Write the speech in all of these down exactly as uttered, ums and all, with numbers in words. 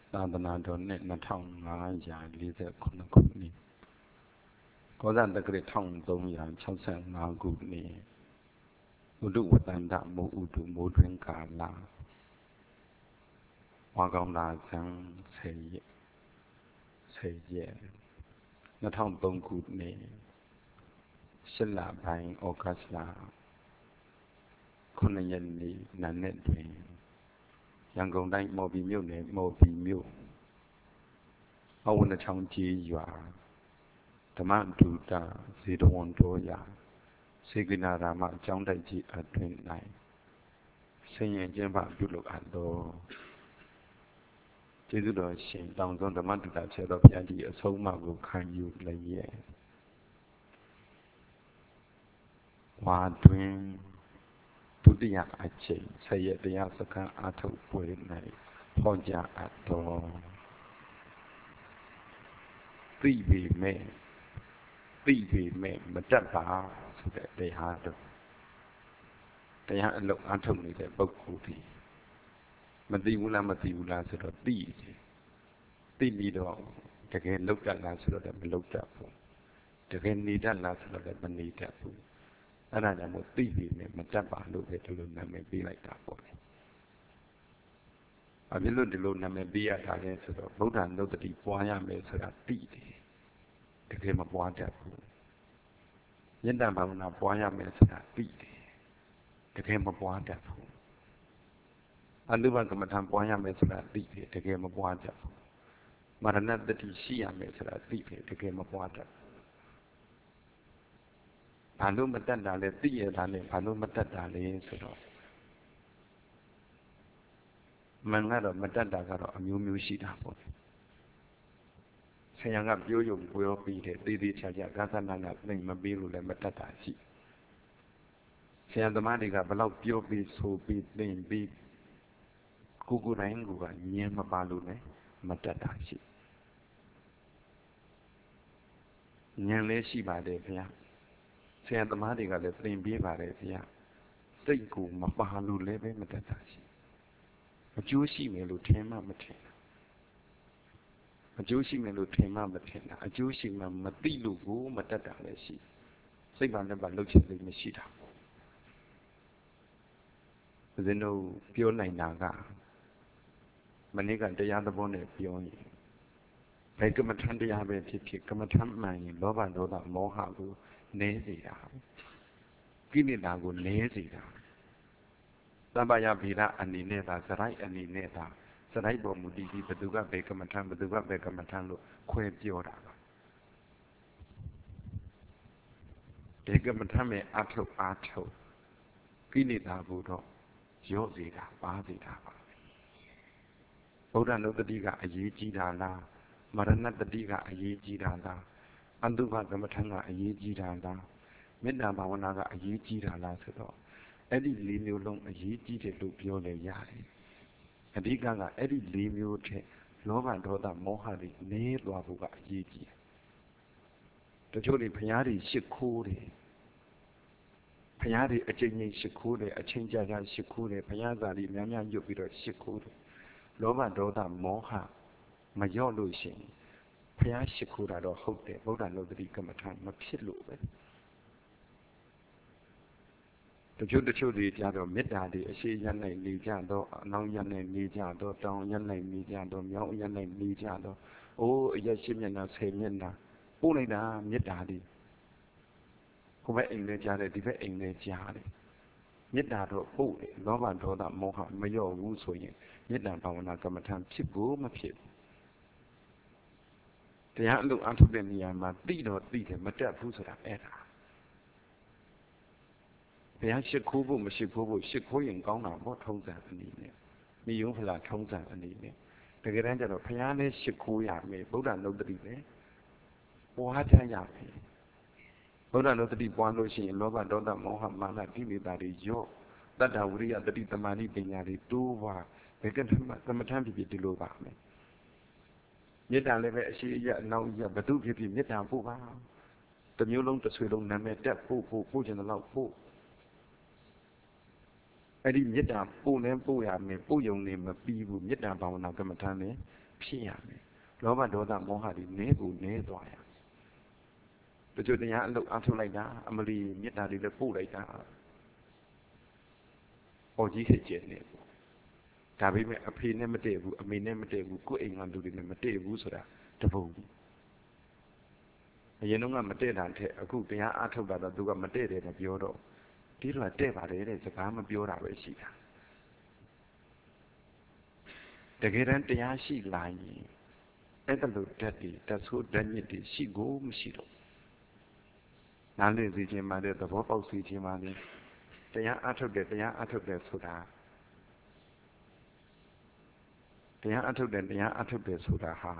သာသနာတော်နှစ်နှစ်ထောင်ငါးရာလေးဆယ်ခုနှစ်ခုနှစ်ကောဇာတက္ကရာတစ်သုံးရာခြောက်ဆယ်ငါးခုနှစ်ဥဒုဝတန္တမိုးဥတုမိုးတွင်ကာလဝါကောင်လာဇန်ဆယ်ရက်ဆယ်ရက်နှစ်ထောင်သုံးခုနှစ်ရှစ်လပိုင်းဩဂတ်လခုနှစ်ရက်နေ့နံနက်တွင်ရန်ကုန်တိုင်းမော်ဘီမြို့နယ်မော်ဘီမြို့အဝနချောင်းကြီးရွာဓမ္မဒုတဇေတဝန်တော်ရာစေကနာရာမအကြောင်းတိုက်ကြီးအတွင်၌ဆင်ရင်ကျင်းပပြုလုပ်အပ်သောကျေးဇူးတော်ရှင်တောင်စွန်းဓမ္မဒုတဆရာတော်ဘုရားကြီးအဆုံးအမကိုခံယူလျက်ဝါတွင်ဒုတိယအချိန်ဆယ်ရက်တရားစခန်းအားထုတ်ပွဲ၌ဟောကြားအပ်သောသိပေမဲ့သိပေမဲ့မတတ်ပါဆိုတဲ့တရားတော်တရားအလုံးအားထုတ်နေတဲ့ပုဂ္ဂိုလ်ဒီမသိဘူးလားမသိဘူးလားဆိုတော့သိတယ်သိပြီးတော့တကယ်လောက်တတ်လားဆိုတော့လည်းမလောက်တတ်ဘူးတကယ်နေတတ်လားဆိုတော့လည်းမနေတတ်ဘူးအဲ့ဒါကြောင့်မို့သိပေမဲ့မတတ်ပါလို့ပဲဒီလိုနာမည်ပေးလိုက်တာပေါ့လေအဖြစ်လို့ဒီလိုနာမည်ပေးရတာလဲဆိုတော့ဗုဒ္ဓနုတ္တိပွားရမယ်ဆိုတာသိတယ်တကယ်မပွားတတ်ဘူးယဉ်တန်ဘာဝနာပွားရမယ်ဆိုတာသိတယ်တကယ်မပွားတတ်ဘူးအလုဘကမ္မထံပွားရမယ်ဆိုတာသိတယ်တကယ်မပွားတတ်ဘူးမရဏတတိရှိရမယ်ဆိုတာသိတယ်တကယ်မပွားတတ်ဘာလို့မတတ်တာလဲသိရတာလဲဘာလို့မတတ်တာလဲဆိုတော့မန်ကတော့မတတ်တာကတော့အမျိုးမျိုးရှိတာပေါ့ဆရာကပြောရုံပြောပြီးတယ်သေးသေးချာချာဂသနာကသိမပေးလို့လည်းမတတ်တာရှိဆရာသမားတွေကဘလောက်ပြောပြီးဆိုပြီးသိပြီးကိုကိုတိုင်းကညံမပါလို့လည်းမတတ်တာရှိညံလည်းရှိပါတယ်ဗျာဆရာသမားတွေကလည်းသင်ပေးပါတယ်ဗျာစိတ်ကိုမပါလို့လည်းပဲမတတ်တာရှိအကျိုးရှိမယ်လို့ထင်မှမထင်အကျိုးရှိမယ်လို့ထင်မှမထင်တာအကျိုးရှိမှမသိလို့ကိုမတတ်တာလည်းရှိစိတ်ပါနဲ့ပါလှုပ်ချင်စိတ်မရှိတာဦးဇင်းတို့ပြောနိုင်တာကမနေ့ကတရားသဘောနဲ့ပြောရင်ဘယ်ကမ္မထံတရားပဲဖြစ်ဖြစ်ကမ္မထံမှန်ရင်လောဘဒေါသမောဟကိုနည်းစေတာကိလေသာကိုနည်းစေတာသဗ္ဗယဗေဒအနေနဲ့သာစရိုက်အနေနဲ့သာစရိုက်ပေါ်မူတည်ပြီးဘသူကဘယ်ကမ္မထံဘသူကဘယ်ကမ္မထံလို့ခွဲပြောတာပါဘယ်ကမ္မထံမဲ့အထုတ်အားထုတ်ကိလေသာကိုတော့ရော့စေတာပါစေတာပါဗုဒ္ဓနုတ္တိကအရေးကြီးတာလားမရဏတတိကအရေးကြီးတာလားအတုပကမ္မထံကအရေးကြီးတာလားမေတ္တာဘာဝနာကအရေးကြီးတာလားဆိုတော့အဲ့ဒီလေးမျိုးလုံးအရေးကြီးတယ်လို့ပြောလေရတယ်အဓိကကအဲ့ဒီလေးမျိုးထက်လောဘဒေါသမောဟတွေနည်းသွားဖို့ကအရေးကြီးတယ်တချို့တွေဘုရားတွေရှ िख ိုးတယ်ဘုရားတွေအချိန်ချင်းရှ िख ိုးတယ်အချိန်ကြာကြာရှ िख ိုးတယ်ဘုရားစာတွေများများညွတ်ပြီးတော့ရှ िख ိုးတယ်လောဘဒေါသမောဟမလျော့လို့ရှိရင်ဘုရားရှ िख ိုးတာတော့ဟုတ်တယ်ဗုဒ္ဓနုတ္တိကမ္မထံမဖြစ်လို့ပဲတချို့တချို့တွေကြတော့မေတ္တာတွေအရှိရနိုင်နေကြတော့အနောက်ရနိုင်နေကြတော့တောင်ရနိုင်နေကြတော့မြောက်ရနိုင်နေကြတော့အိုးအရက်ရှိမျက်နှာဆယ်မျက်နှာပို့လိုက်တာမေတ္တာတွေဟိုဘက်အိမ်လေးကြားတယ်ဒီဘက်အိမ်လေးကြားတယ်မေတ္တာတော့ပို့တယ်လောဘဒေါသမောဟမလျော့ဘူးဆိုရင်မေတ္တာဘာဝနာကမ္မထံဖြစ်ဖို့မဖြစ်ဘူးတရားအလုပ်အထုတ်တဲ့နေရာမှာသိတော့သိတယ်မတတ်ဘူးဆိုတာအဲ့ဒါဘုရားရှ िख ိုးဖို့မရှ िख ိုးဖို့ရှ िख ိုးရင်ကောင်းတာပေါ့ထုံးစံအနေနဲ့မိယုံဖလားထုံးစံအနေနဲ့တကယ်တမ်းကျတော့ဘုရားလည်းရှ िख ိုးရမယ်ဗုဒ္ဓနုတ္တိလည်းပွားကြရမယ်ဗုဒ္ဓနုတ္တိပွားလို့ရှိရင်လောဘဒေါသမောဟမာနကိလေသာတွေရော့တတ္တဝိရိယတတိတမာတိပညာတွေတိုးပွားဘယ်ကသမ္မထံဖြစ်ဖြစ်ဒီလိုပါမယ်မေတ္တာလည်းပဲအရှိအယအနောက်ရဘဒုဖြစ်ဖြစ်မေတ္တာပို့ပါတမျိုးလုံးတစ်ဆွေလုံးနာမည်တက်ဖို့ဖို့ပို့ခြင်းတော့ပို့အဲ့ဒီမေတ္တာပို့လဲပို့ရမယ်ပို့ယုံနေမပြီးဘူးမေတ္တာဘာဝနာကမ္မထာနဲ့ဖြစ်ရမယ်လောဘဒေါသမောဟတွေနည်းကိုနည်းသွားရတချို့တရားအလုပ်အထုတ်လိုက်တာအမလီမေတ္တာတွေလည်းပို့လိုက်တာဟောကြီးခက်ကျဲနေဒါပေမဲ့အဖေနဲ့မတည့်ဘူးအမေနဲ့မတည့်ဘူးကိုယ့်အိမ်ကလူတွေနဲ့မတည့်ဘူးဆိုတာတပုံအရင်တော့ကမတည့်တာထက်အခုတရားအထုတ်တာတော့သူကမတည့်တယ်မပြောတော့ဒီလိုတည့်ပါတယ်တဲ့စကားမပြောတာပဲရှိတာတကယ်တမ်းတရားရှိလာရင်အဲ့ဒါလိုဓာတ်တွေတဆိုးဓာတ်ညစ်တွေရှိကိုမရှိတော့နားလည်စေခြင်းမှတဲ့သဘောပေါက်စေခြင်းမှတဲ့တရားအထုတ်တယ်တရားအထုတ်တယ်ဆိုတာတရားအထုတ်တယ်တရားအထုတ်တယ်ဆိုတာဟာ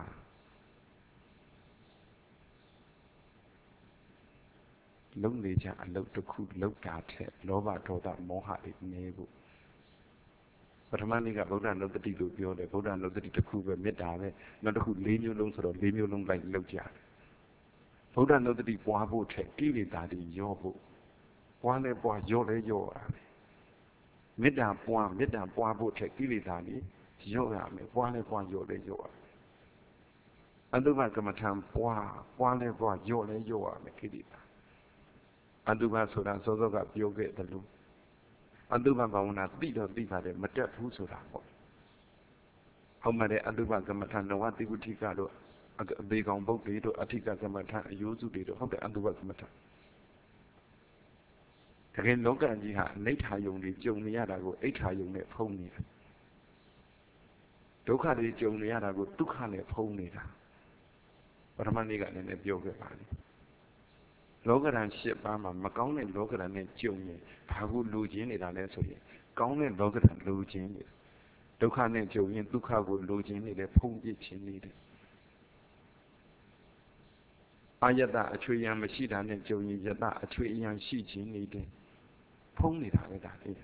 လုံနေကြအလုပ်တစ်ခုလုပ်တာထက်လောဘဒေါသမောဟတွေနေဖို့ပထမနေ့ကဗုဒ္ဓနုတ္တိလို့ပြောတယ်ဗုဒ္ဓနုတ္တိတစ်ခုပဲမေတ္တာပဲနောက်တစ်ခုလေးမျိုးလုံးဆိုတော့လေးမျိုးလုံးလိုက်လုပ်ကြတယ်ဗုဒ္ဓနုတ္တိပွားဖို့ထက်ကိလေသာတွေရောဖို့ပွားလဲပွားရောလဲရောရတယ်မေတ္တာပွားမေတ္တာပွားဖို့ထက်ကိလေသာတွေရောရမယ်ပွားလဲပွားရောလဲရောရတယ်အတုပကမ္မထံပွားပွားလဲပွားရောလဲရောရမယ်ကိလေသာအတုပဆိုတာစောစောကပြောခဲ့တယ်လို့အတုပဘာဝနာသိတော့သိပါတယ်မတက်ဘူးဆိုတာပေါ့ဟုတ်မှတဲ့အတုပကမ္မထံနဝတိဝဋ္ဌိကတို့အဘေကောင်ပုတ်တွေတို့အဋ္ဌိကကမ္မထံအယိုးစုတွေတို့ဟုတ်တဲ့အတုပကမ္မထံတကယ်လောကကြီးဟာအနိဋ္ဌာယုံတွေကြုံနေရတာကိုအိဋ္ဌာယုံနဲ့ဖုံးနေတာဒုက္ခတွေကြုံနေရတာကိုဒုက္ခနဲ့ဖုံးနေတာပထမနေ့ကလည်းလည်းပြောခဲ့ပါလိမ့်လောကဓာတ်၈ပါးမှာမကောင်းတဲ့လောကဓာတ်နဲ့ကြုံရင်ဘာကိုလိုချင်နေတာလဲဆိုရင်ကောင်းတဲ့လောကဓာတ်လိုချင်နေဒုက္ခနဲ့ကြုံရင်ဒုက္ခကိုလိုချင်နေတယ်ဖုံးပြခြင်းနေတယ်အာယတအချွေယံမရှိတာနဲ့ကြုံရင်ယတအချွေယံရှိခြင်းနေတယ်ဖုံးနေတာပဲဒါလေး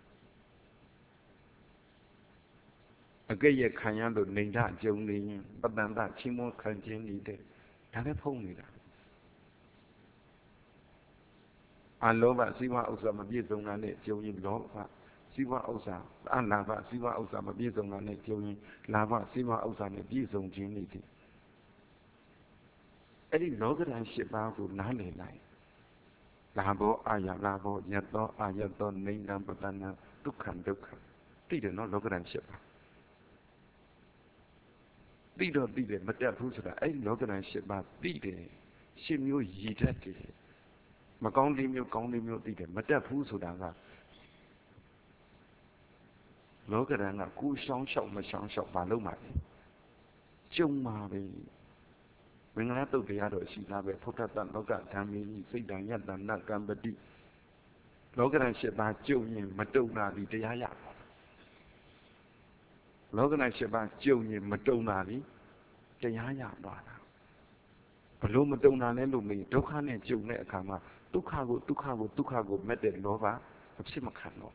အကဲ့ရဲ့ခံရလို့နေဓာကြုံနေရင်ပတန်တချင်းမောခံခြင်းနေတယ်ဒါလည်းဖုံးနေတာအလောဘစီဝဥစ္စာမပြည့်စုံတာနဲ့ကြုံရင်လောဘစီဝဥစ္စာအလာဘစီဝဥစ္စာမပြည့်စုံတာနဲ့ကြုံရင်လာဘစီဝဥစ္စာနဲ့ပြည့်စုံခြင်းနေတယ်အဲ့ဒီလောကဓာတ်၈ပါးကိုနားလည်လိုက်လာဘောအာယလာဘောယတ္တောအာယတ္တောနိဒံပတနာဒုက္ခဒုက္ခသိတယ်နော်လောကဓာတ်၈ပါးသိတော့သိတယ်မတက်ဘူးဆိုတာအဲ့ဒီလောကဓာတ်၈ပါးသိတယ်ရှင်းမျိုးရည်တတ်တယ်မကောင်းလေးမျိုးကောင်းလေးမျိုးသိတယ်မတက်ဘူးဆိုတာကလောကဓာတ်ကကိုရှောင်းလျှောက်မရှောင်းလျှောက်ဘာလို့မှလဲကျုံပါပဲမင်္ဂလာတုတ်တရားတော်ရှိသားပဲဖုဒ္ဓတ္တလောကဓမ္မေကြီးစိတ်တံယတ္တနကံပတိလောကဓာတ်၈ပါးကျုံရင်မတုံတာဒီတရားရလောကဓာတ်၈ပါးကျုံရင်မတုံတာဒီတရားရသွားတာဘလို့မတုံတာလဲလို့မေးဒုက္ခနဲ့ကြုံတဲ့အခါမှာဒုက္ခကိုဒုက္ခကိုဒုက္ခကိုမဲ့တဲ့လောဘအဖြစ်မခံတော့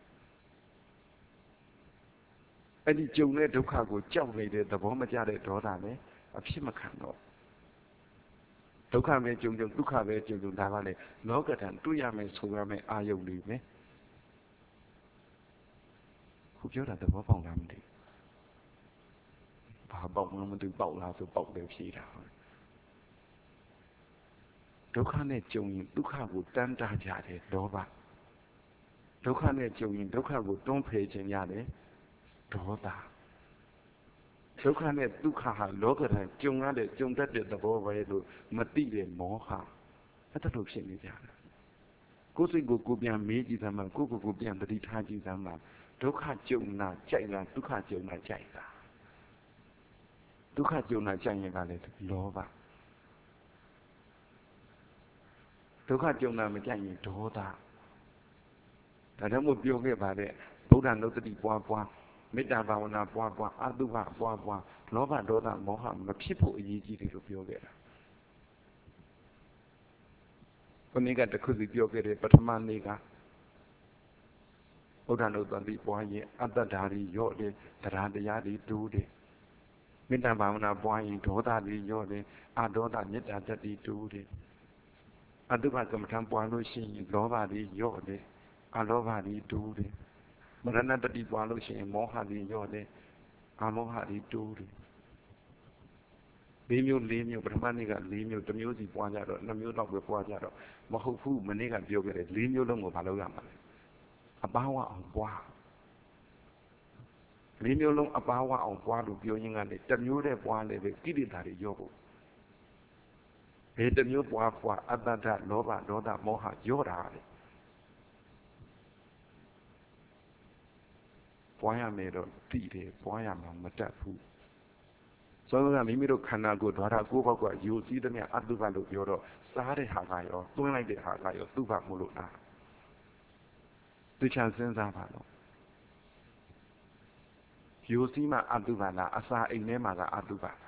အဲ့ဒီကြုံတဲ့ဒုက္ခကိုကြောက်နေတဲ့သဘောမကျတဲ့ဒေါသလည်းအဖြစ်မခံတော့ဒုက္ခပဲကြုံကြုံဒုက္ခပဲကြုံကြုံဒါကလည်းလောကဓာတ်တွေ့ရမယ်ဆိုရမယ်အာယုန်တွေပဲခုပြောတာသဘောပေါက်လားမသိဘာပေါက်မှမသိပေါက်လားဆိုပေါက်တယ်ဖြေတာဒုက္ခနဲ့ကြုံရင်ဒုက္ခကိုတန်းတာကြတယ်လောဘဒုက္ခနဲ့ကြုံရင်ဒုက္ခကိုတွန်းဖယ်ခြင်းရတယ်ဒေါသဒုက္ခနဲ့ဒုက္ခဟာလောကဓာတ်ကြုံရတဲ့ကြုံတတ်တဲ့သဘောပဲလို့မသိတဲ့မောဟအဲ့ဒါလိုဖြစ်နေကြတယ်ကိုယ်စိတ်ကိုကိုပြန်မေးကြည့်သမ်းမှာကိုယ့်ကိုယ်ကိုပြန်သတိထားကြည့်သမ်းမှာဒုက္ခကြုံတာကြိုက်တာဒုက္ခကြုံတာကြိုက်တာဒုက္ခကြုံတာကြိုက်ရင်ကလည်းလောဘဒုက္ခကြုံတာမကြိုက်ရင်ဒေါသဒါကြောင့်မို့ပြောခဲ့ပါတဲ့ဗုဒ္ဓနုတ္တိပွားပွားမေတ္တာဘာဝနာပွားပွားအတုပပွားပွားလောဘဒေါသမောဟမဖြစ်ဖို့အရေးကြီးတယ်လို့ပြောခဲ့တာခုနေ့ကတခုစီပြောခဲ့တဲ့ပထမနေ့ကဗုဒ္ဓနုတ္တိပွားရင်အတ္တဓာရီရော့တယ်တရားတရားတွေတူးတယ်မေတ္တာဘာဝနာပွားရင်ဒေါသတွေရော့တယ်အဒေါသမေတ္တာတတိတူးတယ်အတုပကမ္မထံပွားလို့ရှိရင်လောဘတွေရော့တယ်အလောဘတွေတူးတယ်ရဏတတိပွားလို့ရှိရင်မောဟတွေညော့တယ်အမောဟတွေတိုးတယ်လေးမျိုးလေးမျိုးပထမနေ့ကလေးမျိုးတစ်မျိုးစီပွားကြတော့နှစ်မျိုးတော့ပဲပွားကြတော့မဟုတ်ဘူးမနေ့ကပြောခဲ့တယ်လေးမျိုးလုံးကိုမလုပ်ရမှာလဲအပါဝအောင်ပွားလေးမျိုးလုံးအပါဝအောင်ပွားလို့ပြောရင်းကနေတစ်မျိုးတည်းပွားလေပဲကိလေသာတွေရော့ဖို့ဘယ်တစ်မျိုးပွားပွားအတ္တဒလောဘဒေါသမောဟရော့တာလေပွားရမယ်တော့တိတယ်ပွားရမှာမတတ်ဘူးစောစောကမိမိတို့ခန္ဓာကိုယ်ဓာတ်ကိုယ်ဘောက်ကယူစည်းသမျှအတုပလို့ပြောတော့စားတဲ့ဟာကရောသွင်းလိုက်တဲ့ဟာကရောသူ့ဘာမို့လို့လားသူချမ်းစဉ်းစားပါတော့ယူစည်းမှအတုပလားအစာအိမ်ထဲမှာကအတုပလား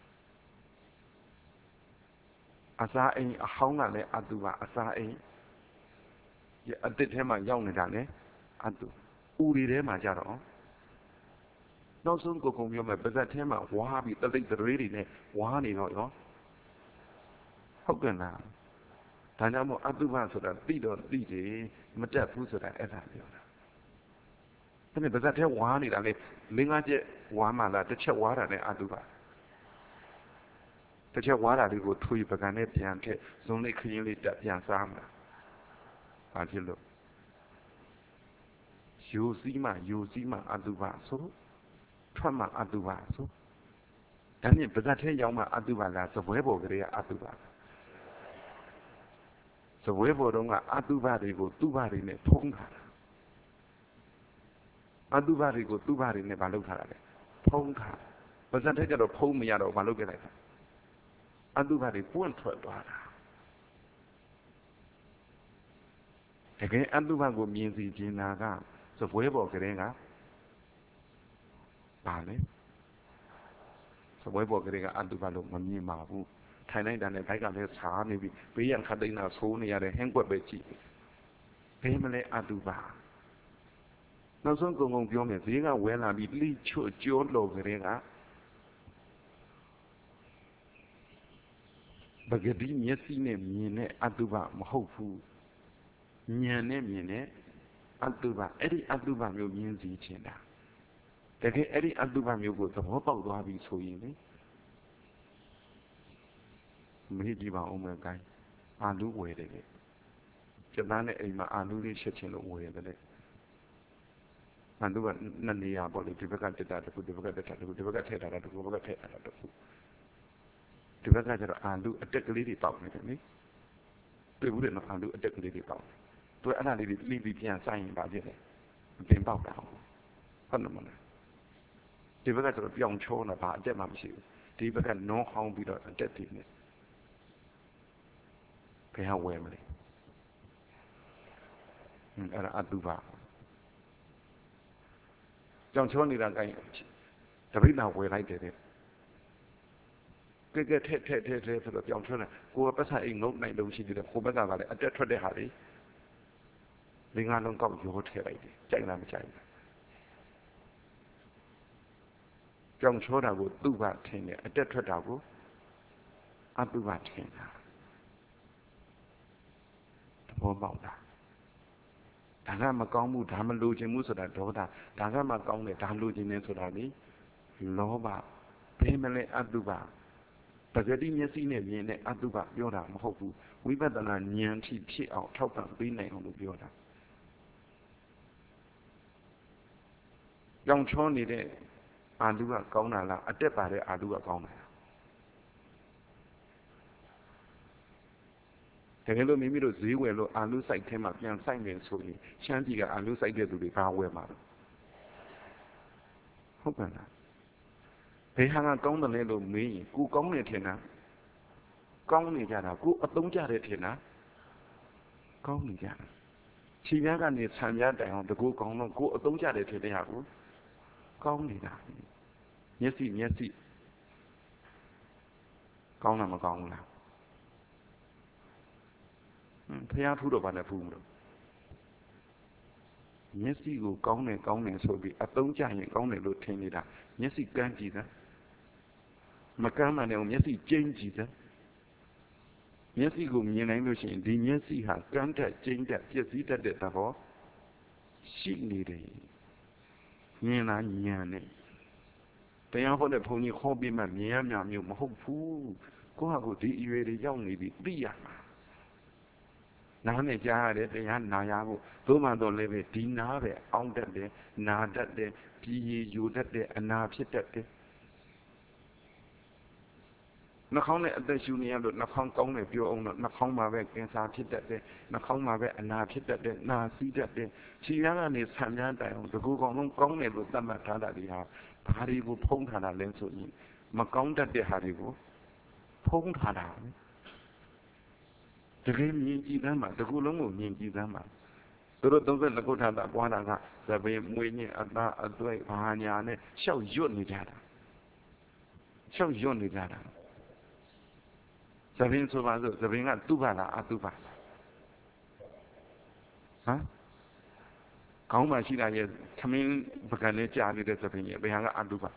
အစာအိမ်အဟောင်းကလည်းအတုပအစာအိမ်အတစ်ထဲမှာရောက်နေတာလေအတုဥရီထဲမှာကြတော့နောက်ဆုံးကိုကုံပြောမယ်ပါဇက်ထဲမှာဝါးပြီးတလိပ်တရေတွေနဲ့ဝါးနေတော့ရောဟုတ်ကဲ့လားဒါကြောင့်မို့အတုပဆိုတာသိတော့သိတယ်မတက်ဘူးဆိုတာအဲ့ဒါပြောတာဒါနဲ့ပါဇက်ထဲဝါးနေတာလေလင်းကားချက်ဝါးမှလားတစ်ချက်ဝါးတာနဲ့အတုပတစ်ချက်ဝါးတာလေးကိုထွေးပကံနဲ့ပြန်ထက်ဇုံလေးခရင်လေးတက်ပြန်စားမှာဘာဖြစ်လို့ယူစည်းမှယူစည်းမှအတုပဆိုထွက်မှအတုပဆိုဒါနဲ့ပါဇက်ထဲရောက်မှအတုပလားစပွဲပေါ်ကလေးကအတုပစပွဲပေါ်တော့ကအတုပတွေကိုတုပတွေနဲ့ဖုံးထားတာအတုပတွေကိုတုပတွေနဲ့မလုပ်ထားတာလေဖုံးထားပါဇက်ထဲကျတော့ဖုံးမရတော့မလုပ်ပြလိုက်တာအတုပတွေပွင့်ထွက်သွားတာတကယ်အတုပကိုမြင်စီခြင်းနာကစပွဲပေါ်ကလေးကပါလေစပွဲပေါ်ကလေးကအတုပလို့မမြင်ပါဘူးထိုင်လိုက်တာနဲ့ဘိုက်ကလည်းစားနေပြီဘေးရန်ခတ်သိမ်းတာဆိုးနေရတယ်ဟင်းကွက်ပဲကြည့်ဘယ်မလဲအတုပနောက်ဆုံးကုံကုံပြောမယ်ဈေးကဝဲလာပြီးလိချွတ်ကြောလို့ကလေးကပဂတိမျက်စိနဲ့မြင်တဲ့အတုပမဟုတ်ဘူးဉာဏ်နဲ့မြင်တဲ့အတုပအဲ့ဒီအတုပမျိုးမြင်စီခြင်းတာတကယ်အဲ့ဒီအတုပမျိုးကိုသဘောပေါက်သွားပြီဆိုရင်လေမေးကြည့်ပါဦးမယ်ကိုင်းအာလူဝယ်တယ်လေကျသားနဲ့အိမ်မှာအာလူလေးချက်ချင်းလို့ဝယ်တယ်လေအာလူကနှစ်နေရာပေါ့လေဒီဘက်ကတက်တာတခုဒီဘက်ကတက်တာတခုဒီဘက်ကထည့်တာတခုဒီဘက်ကထည့်တာတခုဒီဘက်ကကျတော့အာလူအတက်ကလေးတွေပေါက်နေတယ်လေတွေ့ဘူးလေနော်အာလူအတက်ကလေးတွေပေါက်သူအဲ့ဒါလေးတွေလိပြီးပြန်ဆိုင်ရင်ပါဖြစ်တယ်အပင်ပေါက်တာဟုတ်တယ်မလားဒီဘက်ကကျတော့ပြောင်ချောနေတာအတက်မှမရှိဘူးဒီဘက်ကနုံးဟောင်းပြီးတော့အတက်တည်နေဘယ်ဟာဝယ်မလဲအဲ့ဒါအတုပါကြောင်ချောနေတာကိုင်းတပိဋကဝယ်လိုက်တယ်တဲ့ကဲကဲထက်ထက်ထက်ထက်ဆိုတော့ကြောင်ချောနေကိုယ်ပတ်စံအိမ်ငုတ်နိုင်လို့ရှိသေးတယ်ကိုဘက်ကကလည်းအတက်ထွက်တဲ့ဟာလေးလင်းကားလုံးကောက်ရိုးထည့်လိုက်တယ်ကြိုက်လားမကြိုက်ဘူးကြောင်ချောတာကိုသူ့ဘာထင်တယ်အတက်ထွက်တာကိုအတုဘာထင်တာသဘောပေါက်လားဒါကမကောင်းဘူးဒါမလိုချင်ဘူးဆိုတာဒေါသဒါကမှကောင်းတယ်ဒါလိုချင်တယ်ဆိုတာလေလောဘဘယ်မလဲအတုပပဂတိမျက်စိနဲ့မြင်တဲ့အတုပပြောတာမဟုတ်ဘူးဝိပဿနာဉာဏ်ထိဖြစ်အောင်ထောက်ပံ့ပေးနိုင်အောင်လို့ပြောတာကြောင်ချောနေတဲ့အာလူကကောင်းတာလားအတက်ပါတဲ့အာလူကကောင်းတာလားတကယ်လို့မိမိတို့ဈေးဝယ်လို့အာလူစိုက်ထဲမှာပြန်စိုက်နေဆိုရင်ရှမ်းပြည်ကအာလူစိုက်တဲ့သူတွေဘာဝယ်မှာလဲဟုတ်ပါလားဘယ်ဟာကကောင်းတယ်လဲလို့မေးရင်ကိုကောင်းနေထင်တာကောင်းနေကြတာကိုအသုံးကျတယ်ထင်တာကောင်းနေကြတာခြေပြားကနေဆံပြားတိုင်အောင်တကူကောင်းတော့ကိုအသုံးကျတယ်ထင်တဲ့ဟာကိုကောင်းနေတာမျက်စိမျက်စိကောင်းတာမကောင်းဘူးလားဖျားဖူးတော့ဘာနဲ့ဖူးမလို့မျက်စိကိုကောင်းတယ်ကောင်းတယ်ဆိုပြီးအသုံးကျရင်ကောင်းတယ်လို့ထင်နေတာမျက်စိကန်းကြည့်စမ်းမကမ်းမှလည်းမျက်စိကျိန်းကြည့်စမ်းမျက်စိကိုမြင်နိုင်လို့ရှိရင်ဒီမျက်စိဟာကန်းတက်ကျိန်းတက်ပြည့်စည်တတ်တဲ့သဘောရှိနေတယ်မြင်လားဉာဏ်နဲ့တရားဟောတဲ့ဘုန်းကြီးဟောပြီးမှမြင်ရမြမျိုးမဟုတ်ဘူးကိုယ့်ဟာကိုယ်ဒီအရွယ်တွေရောက်နေပြီသိရမှာနားနဲ့ကြားရတဲ့တရားနာရဖို့သို့မှတော့လည်းပဲဒီနားပဲအောင်းတတ်တယ်နာတတ်တယ်ပြည်ရည်ယူတတ်တယ်အနာဖြစ်တတ်တယ်နှာခေါင်းနဲ့အသက်ရှူနေရလို့နှာခေါင်းကောင်းတယ်ပြောအောင်တော့နှာခေါင်းမှာပဲကင်ဆာဖြစ်တတ်တယ်နှာခေါင်းမှာပဲအနာဖြစ်တတ်တယ်နာစီးတတ်တယ်ခြေရမ်းကနေဆံမြန်းတိုင်အောင်တကူကောင်လုံးကောင်းတယ်လို့သတ်မှတ်ထားတာဒီဟာဘာတွေကိုဖုံးထားတာလဲဆိုရင်မကောင်းတတ်တဲ့ဟာတွေကိုဖုံးထားတာတကယ်မြင်ကြည့်သမ်းပါတကူလုံးကိုမြင်ကြည့်သမ်းပါသူတို့သုံးသက်လကုဋ္ဌတာပွားတာကသဘင်မွေးညင်အသားအသွဲ့ဘာညာနဲ့ရှောက်ရွတ်နေကြတာရှောက်ရွတ်နေကြတာသဘင်ဆိုပါစို့သဘင်ကသူ့ဘာလားအတုပါဟမ်ကောင်းမှရှိတာရဲ့သမင်းပကံနဲ့ကြာနေတဲ့သဘင်ရဲ့ဘယ်ဟာကအတုပါ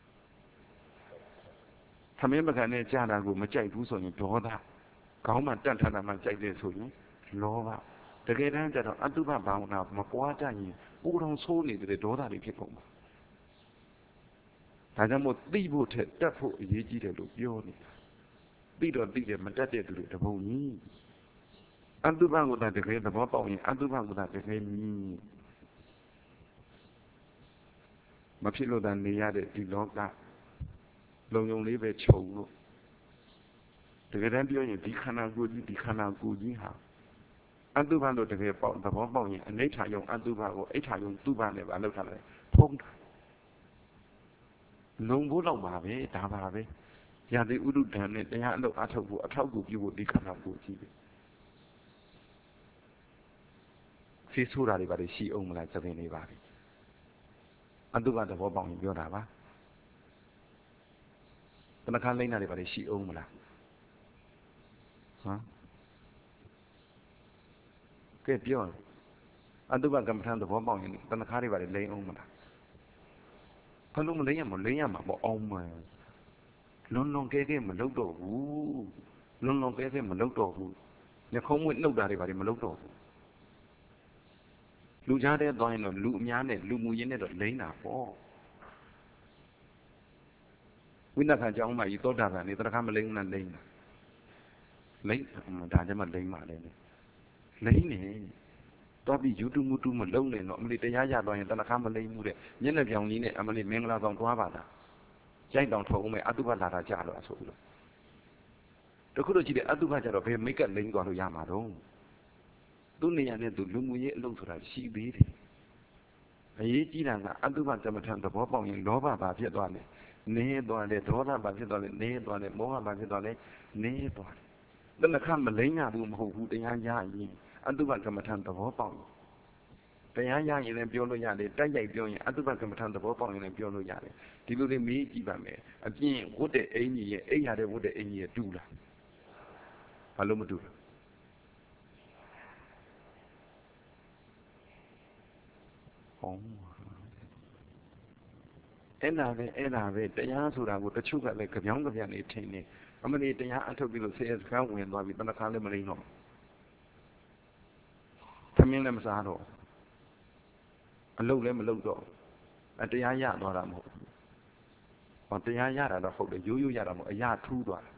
သမင်းပကံနဲ့ကြာတာကိုမကြိုက်ဘူးဆိုရင်ဒေါသကောင်းမှတတ်ထားတာမှကြိုက်တယ်ဆိုရင်လောဘတကယ်တမ်းကျတော့အတုပဘာဝနာမပွားကြရင်ကိုယ်တော်ဆိုးနေတဲ့ဒေါသတွေဖြစ်ကုန်မှာဒါကြောင့်မို့သိဖို့ထက်တတ်ဖို့အရေးကြီးတယ်လို့ပြောနေတာသိတော့သိတယ်မတတ်တဲ့သူတွေတပုံကြီးအတုပကိုတကယ်သဘောပေါက်ရင်အတုပကိုတကယ်မြင်မဖြစ်လို့တန်နေရတဲ့ဒီလောကလုံုံလေးပဲခြုံလို့တကယ်တမ်းပြောရင်ဒီခန္ဓာကိုယ်ကြီးဒီခန္ဓာကိုယ်ကြီးဟာအတုပလို့တကယ်ပေါက်သဘောပေါက်ရင်အနိဋ္ဌာယုံအတုပကိုအိဋ္ဌာယုံတုပနဲ့ပါလောက်ထားတယ်ဖုံးတာလုံဖို့တော့ပါပဲဒါပါပဲရာတိဥဒ္ဒဒံနဲ့တရားအလုပ်အထောက်ဖို့အထောက်ကူပြုဖို့ဒီခန္ဓာကိုယ်ကြီးပဲဆေးဆိုးတာတွေပါလေရှိအောင်မလားသဘင်တွေပါလေအတုပသဘောပေါက်ရင်ပြောတာပါတဏှာလိမ့်တာတွေပါလေရှိအောင်မလားဟမ်ကဲပြောအတုပကမ္မထံသဘောပေါက်ရင်တဏှာတွေပါလေလိမ့်အောင်မလားဘလို့မလိမ့်ရမလိမ့်ရမှာပေါ့အောင်မယ်လွန်လွန်ကဲကဲမလုပ်တော့ဘူးလွန်လွန်ကဲကဲမလုပ်တော့ဘူးညခုံးမွေ့နှုတ်တာတွေပါလေမလုပ်တော့ဘူးလူကြားတဲ့သွားရင်တော့လူအများနဲ့လူမှုရင်းနဲ့တော့လိမ့်တာပေါ့ဝိနခကြောင်းမှဤသောတာပန်နေတခါမလိမ့်ဘူးလားလိမ့်တာလိမ့်ဒါကြမှာလိမ့်ပါလေလိမ့်နေတော့ပြီးယူတူမူတူမလုံးနဲ့တော့အမလီတရားရသွားရင်တခါမလိမ့်ဘူးတဲ့မျက်နှာပြောင်ကြီးနဲ့အမလီမင်္ဂလာဆောင်တွားပါလားကြိုက်တောင်ထုံအောင်မဲ့အတုပလာတာကြလို့ဆိုပြီးတော့တခုတော့ကြည့်တယ်အတုပကြတော့ဘယ်မိတ်ကလိမ့်သွားလို့ရမှာတော့သူ့နေရာနဲ့သူလူမှုရေးအလုပ်ဆိုတာရှိသေးတယ်အရေးကြီးတာကအတုပကမ္မထံသဘောပေါက်ရင်လောဘဘာဖြစ်သွားလဲနေသွားတယ်ဒေါသဘာဖြစ်သွားလဲနေသွားတယ်မောဟဘာဖြစ်သွားလဲနေသွားတယ်တဏှာမလိမ့်ရဘူးမဟုတ်ဘူးတရားရရင်အတုပကမ္မထံသဘောပေါက်တရားရရင်လည်းပြောလို့ရတယ်တိုက်ရိုက်ပြောရင်အတုပကမ္မထံသဘောပေါက်ရင်လည်းပြောလို့ရတယ်ဒီလိုလေးမေးကြည့်ပါမယ်အပြင်းဝတ်တဲ့အင်ကြီးရဲ့အိရတဲ့ဝတ်တဲ့အင်ကြီးရဲ့တူလားဘာလို့မတူလဲဟောအဲ့ဒါပဲအဲ့ဒါပဲတရားဆိုတာကိုတချို့ကလည်းကြပြောင်းကြပြန်နေထင်နေအမလီတရားအထုတ်ပြီးလို့ဆယ်စကားဝင်သွားပြီတဏှာလည်းမလိမ့်တော့သမင်းလည်းမစားတော့အလုပ်လည်းမလုပ်တော့အတရားရသွားတာမဟုတ်ဘူးဟောတရားရတာတော့ဟုတ်တယ်ရိုးရိုးရတာမဟုတ်အရာထူးသွား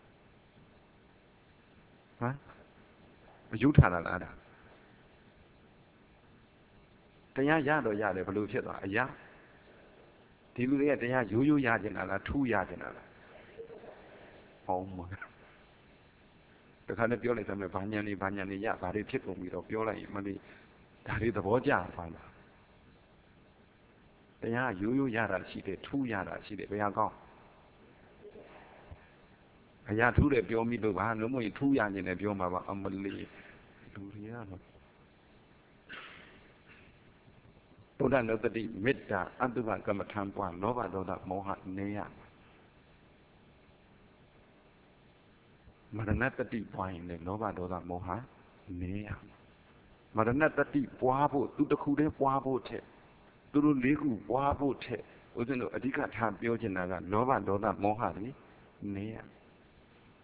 ဟမ်အယူထားတာလားဒါတရားရတော့ရတယ်ဘလို့ဖြစ်သွားအရာဒီလူတွေကတရားရိုးရိုးရကျင်တာလားထူးရကျင်တာလားဟောမှာတခါနဲ့ပြောလိုက်တယ်ဘာညာနေဘာညာနေရဘာတွေဖြစ်ကုန်ပြီးတော့ပြောလိုက်ရင်မလေးဒါတွေသဘောကျပါလားတရားရိုးရိုးရတာရှိတယ်ထူးရတာရှိတယ်ဘယ်ဟာကောင်းအရာထူးတယ်ပြောမိလို့ဘာလို့မဟုတ်ထူးရနေတယ်ပြောမှာပါအမလေးလူတွေကတော့ဘုဒ္ဓနုတ္တိမေတ္တာအတုပကမ္မထံပွားလောဘဒေါသမောဟနေရမရဏတတိပွားရင်လည်းလောဘဒေါသမောဟနေရမရဏတတိပွားဖို့သူတစ်ခုတည်းပွားဖို့ထက်သူတို့လေးခုပွားဖို့ထက်ဦးဇင်းတို့အဓိကထားပြောချင်တာကလောဘဒေါသမောဟတွေနေရ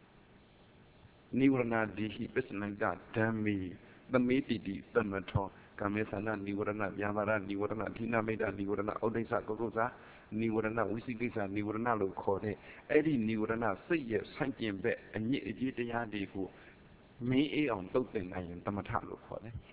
နိဝရဏဒီဟိပစ္စနကဓမ္မီသမေတိတိသမထောကာမေသနာနိဝရဏဗျာပါဒနိဝရဏဌိနမိတ်တနိဝရဏဩဒိစ္စကုက္ကုဇာနိဝရဏဝိသိကိစ္စနိဝရဏလို့ခေါ်တဲ့အဲ့ဒီနိဝရဏစိတ်ရဲ့ဆန့်ကျင်ဘက်အညစ်အကြေးတရားတွေကိုမင်းအေးအောင်တုတ်တင်နိုင်ရင်သမထလို့ခေါ်တယ်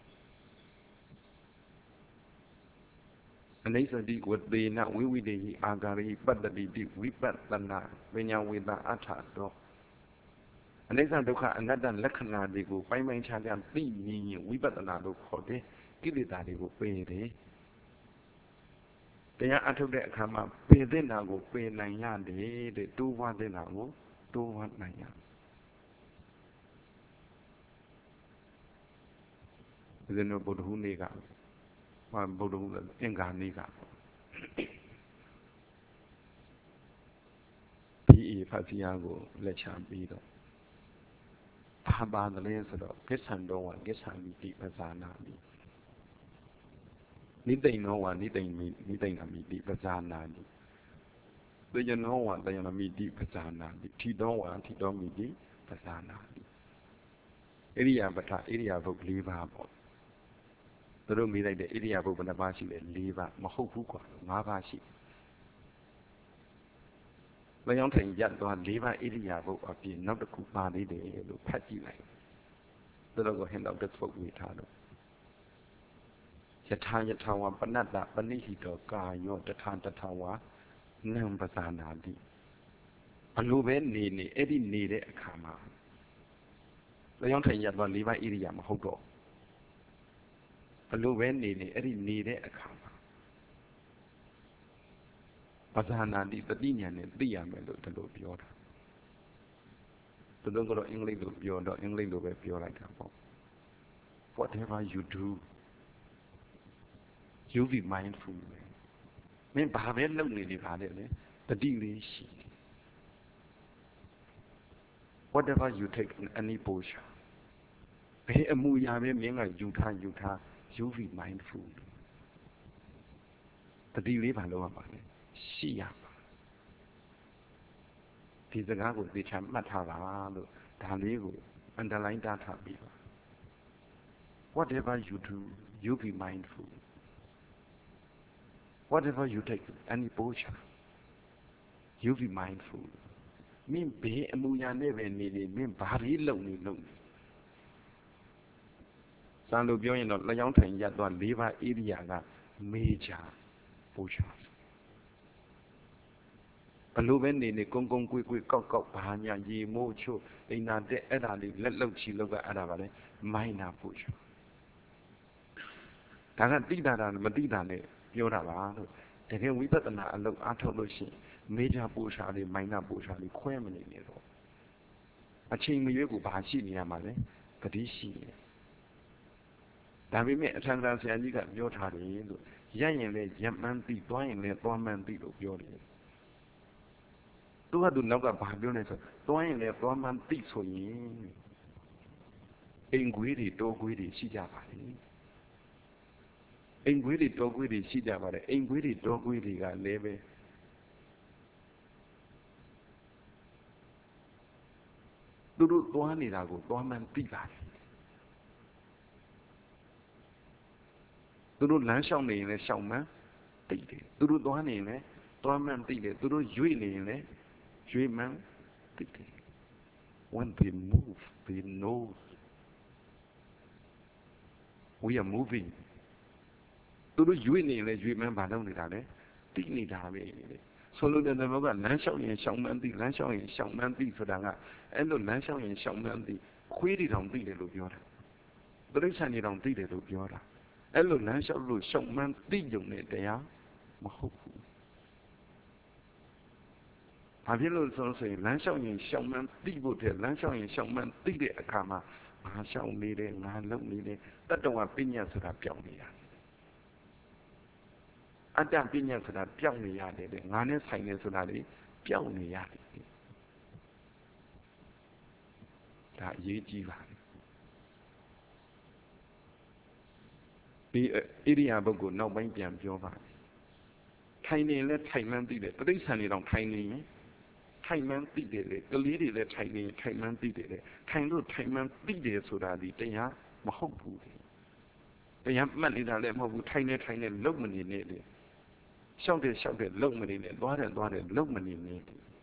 အနိစ္စတိဝတေနဝိဝိတေဟိအာဂါရိပတ္တိတိဝိပဿနာပညာဝေဒအထာတော်အနိစ္စဒုက္ခအနတ္တလက္ခဏာတွေကိုပိုင်းပိုင်းခြားခြားသိမြင်ရင်ဝိပဿနာလို့ခေါ်တယ်ကိလေသာတွေကိုပယ်တယ်တရားအထုတ်တဲ့အခါမှာပယ်တဲ့နာကိုပယ်နိုင်ရတယ်တဲ့တိုးဝါးတဲ့နာကိုတိုးဝါးနိုင်ရဒီလိုဗုဒ္ဓဟူးနေ့ကဘာဗုဒ္ဓဟူးအင်္ဂါနေ့ကဒီအဖတ်စီယာကိုလက်ချပြီးတော့ဘာပါတလဲဆိုတော့ကိစ္ဆံတော်ဝကိစ္ဆံမိတိပဇာနာမိနိသိဏောဝနိသိဏမိနိသိဏမိတိပဇာနာမိတေယနောဝတေယနမိတိပဇာနာမိထီတော်ဝထီတော်မိတိပဇာနာမိဣရိယာပဋ္ဌဣရိယာပုတ်၄ပါးပေါ့သူတို့မိလိုက်တဲ့ဣရိယာပုတ်ဘယ်နှပါးရှိလဲ၄ပါးမဟုတ်ဘူးကွာ၅ပါးရှိလျောင်းထိုင်ရသွား၄ပါးဣရိယာပုတ်အပြင်နောက်တစ်ခုပါသေးတယ်လို့ဖတ်ကြည့်လိုက်သူတို့ကဟင်တော့တစ်ပုတ်ဝေထားတော့ယထာယထာဝပနတ္တပဏိဟိတောကာယောတထာတထာဝနံပဇာနာတိအလိုပဲနေနေအဲ့ဒီနေတဲ့အခါမှာလျောင်းထိုင်ရသွား၄ပါးဣရိယာမဟုတ်တော့ဘလို့ပဲနေနေအဲ့ဒီနေတဲ့အခါမှာပဇာနာတိတတိညာနဲ့သိရမယ်လို့ဒီလိုပြောတာသူတို့ကတော့အင်္ဂလိပ်လိုပြောတော့အင်္ဂလိပ်လိုပဲပြောလိုက်တာပေါ့ whatever you do you be mindful မင်းဘာပဲလုပ်နေနေပါလေတတိလေးရှိ whatever you take in any posture ဘယ်အမှုရာပဲမင်းကယူထားယူထားYou be mindful တတိလေးဘာလို့ရပါလဲရှိရပါဒီစကားကိုသိချင်မှတ်ထားပါလို့ဒါလေးကို underline တားထားပြီးပါ Whatever you do you be mindful Whatever you take any posture you be mindful မင်းဘယ်အမှုရာနဲ့ပဲနေနေမင်းဘာလေးလုပ်နေလုပ်နေစံလို့ပြောရင်တော့လျောင်းထိုင်ရသွား၄ပါးဣရိယာကမေချာပူချာဘလို့ပဲနေနေကုန်းကုန်းကွေ့ကွေ့ကောက်ကောက်ဘာညာရေမိုးချို့အိမ်နာတဲ့အဲ့ဒါလေးလက်လုံချီလောက်ကအဲ့ဒါပါလေမိုင်းနာပူချာဒါကတိတာတာမတိတာနဲ့ပြောတာပါလို့တကယ်ဝိပဿနာအလုပ်အားထုတ်လို့ရှိရင်မေချာပူချာလေးမိုင်းနာပူချာလေးခွဲမနေနဲ့တော့အချိန်မရွေးကိုဘာရှိနေရမှာလဲဂတိရှိနေဒါပေမဲ့အထံသာဆရာကြီးကပြောထားတယ်လို့ရရင်လည်းရမှန်းသိသွားရင်လည်းသွားမှန်းသိလို့ပြောတယ်သူကသူနောက်ကဘာပြောနေဆိုသွားရင်လည်းသွားမှန်းသိဆိုရင်အိမ်ခွေးတွေတောခွေးတွေရှိကြပါလေအိမ်ခွေးတွေတောခွေးတွေရှိကြပါတယ်အိမ်ခွေးတွေတောခွေးတွေကလည်းပဲသူတို့သွားနေတာကိုသွားမှန်းသိပါတယ်သူတို့လမ်းလျှောက်နေရင်လည်းရှောက်မှန်းသိတယ်သူတို့သွားနေရင်လည်းသွားမှန်းသိတယ်သူတို့ရွေ့နေရင်လည်းရွေ့မှန်းသိတယ် when they move they know we are moving သူတို့ရွေ့နေရင်လည်းရွေ့မှန်းဘာလုပ်နေတာလဲသိနေတာပဲဆိုလိုတဲ့ဘောကလမ်းလျှောက်ရင်ရှောက်မှန်းသိလမ်းလျှောက်ရင်ရှောက်မှန်းသိဆိုတာကအဲ့လိုလမ်းလျှောက်ရင်ရှောက်မှန်းသိခွေးတွေတောင်သိတယ်လို့ပြောတာတိရစ္ဆာန်တွေတောင်သိတယ်လို့ပြောတာအဲ့လိုလမ်းလျှောက်လို့ရှောက်မှန်းသိကြုံတဲ့တရားမဟုတ်ဘူးဘာဖြစ်လို့ဆိုဆိုရင်လမ်းလျှောက်ရင်ရှောက်မှန်းသိဖို့တဲ့လမ်းလျှောက်ရင်ရှောက်မှန်းသိတဲ့အခါမှာငါရှောက်နေတယ်ငါလုံနေတယ်တတ္တဝပညာဆိုတာပြောင်းနေရတယ်အတ္တပညာဆိုတာပြောင်းနေရတယ်တဲ့ငါနဲ့ဆိုင်နေဆိုတာလေပြောင်းနေရတယ်ဒါအရေးကြီးပါတယ်ဒီဣရိယာပုဂ္ဂိုလ်နောက်ပိုင်းပြန်ပြောပါထိုင်နေလဲထိုင်မှန်းသိတယ်တိရစ္ဆာန်တွေတောင်ထိုင်နေရင်ထိုင်မှန်းသိတယ်လေကလေးတွေလည်းထိုင်နေထိုင်မှန်းသိတယ်လေထိုင်လို့ထိုင်မှန်းသိတယ်ဆိုတာဒီတရားမဟုတ်ဘူးတရားမှတ်နေတာလည်းမဟုတ်ဘူးထိုင်နေထိုင်နေလုံမနေနဲ့လေရှောက်တယ်ရှောက်တယ်လုံမနေနဲ့သွားတယ်သွားတယ်လုံမနေနဲ့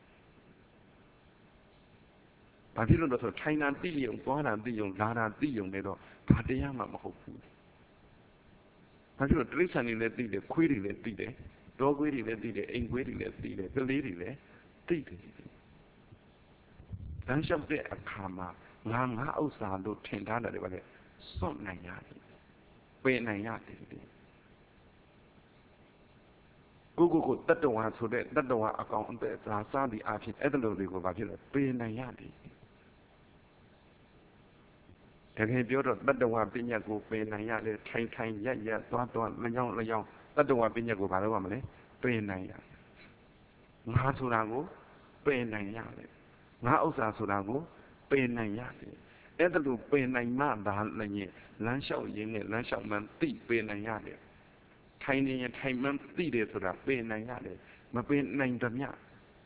ဘာဖြစ်လို့လဲဆိုထိုင်တာသိယုံသွားတာသိယုံလာတာသိယုံနေတော့ဘာတရားမှမဟုတ်ဘူးဘာဖြစ်လို့တိရစ္ဆာန်တွေလည်းသိတယ်ခွေးတွေလည်းသိတယ်တောခွေးတွေလည်းသိတယ်အိမ်ခွေးတွေလည်းသိတယ်ကလေးတွေလည်းသိတယ်တန်းလျှောက်တဲ့အခါမှာငါငါဥစ္စာလို့ထင်ထားတယ်ဗါလေစွန့်နိုင်ရတယ်ပယ်နိုင်ရတယ်ကိုကိုကိုတတ္တဝါဆိုတဲ့တတ္တဝါအကောင်အသက်သာစားပြီးအဖြစ်အဲ့လိုတွေကိုဘာဖြစ်လဲပယ်နိုင်ရတယ်တကယ်ပြောတော့တတ္တဝါပညာကိုပယ်နိုင်ရတယ်ထိုင်ထိုင်ရက်ရက်သွားသွားလျောင်းလျောင်းတတ္တဝါပညာကိုဘာလို့ရမလဲပယ်နိုင်ရငါဆိုတာကိုပယ်နိုင်ရတယ်ငါဥစ္စာဆိုတာကိုပယ်နိုင်ရတယ်အဲ့ဒါလိုပယ်နိုင်မှသာလည်းလမ်းလျှောက်ရင်းနဲ့လမ်းလျှောက်မှန်သိပယ်နိုင်ရတယ်ထိုင်နေရင်ထိုင်မှန်သိတယ်ဆိုတာပယ်နိုင်ရတယ်မပယ်နိုင်သမျှ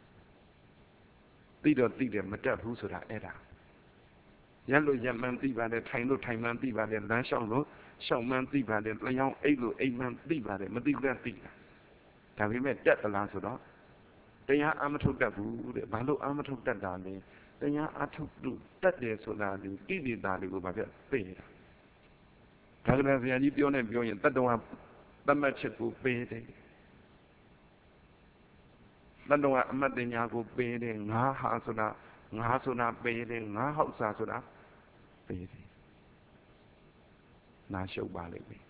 သိတော့သိတယ်မတတ်ဘူးဆိုတာအဲ့ဒါရက်လို့ရက်မှန်သိပါတယ်ထိုင်လို့ထိုင်မှန်သိပါတယ်လမ်းလျှောက်လို့ရှောက်မှန်သိပါတယ်လျောင်းအိတ်လို့အိမ်မှန်သိပါတယ်မသိဘူးသိတာဒါပေမဲ့တက်သလားဆိုတော့တရားအမထုတ်တတ်ဘူးတဲ့ဘာလို့အမထုတ်တတ်တာလဲတရားအထုတ်လို့တတ်တယ်ဆိုတာဒီကိလေသာတွေကိုဘာဖြစ်ပေးတာဒါကြတဲ့ဆရာကြီးပြောနေပြောရင်တတ္တဝါတတ်မှတ်ချက်ကိုပေးတယ်တတ္တဝါအမတ်တင်ညာကိုပေးတယ်ငါဟာဆိုတာငါဆိုတာပေးတယ်ငါဟောက်စာဆိုတာပေးတယ်နာရှုပ်ပါလိမ့်မယ်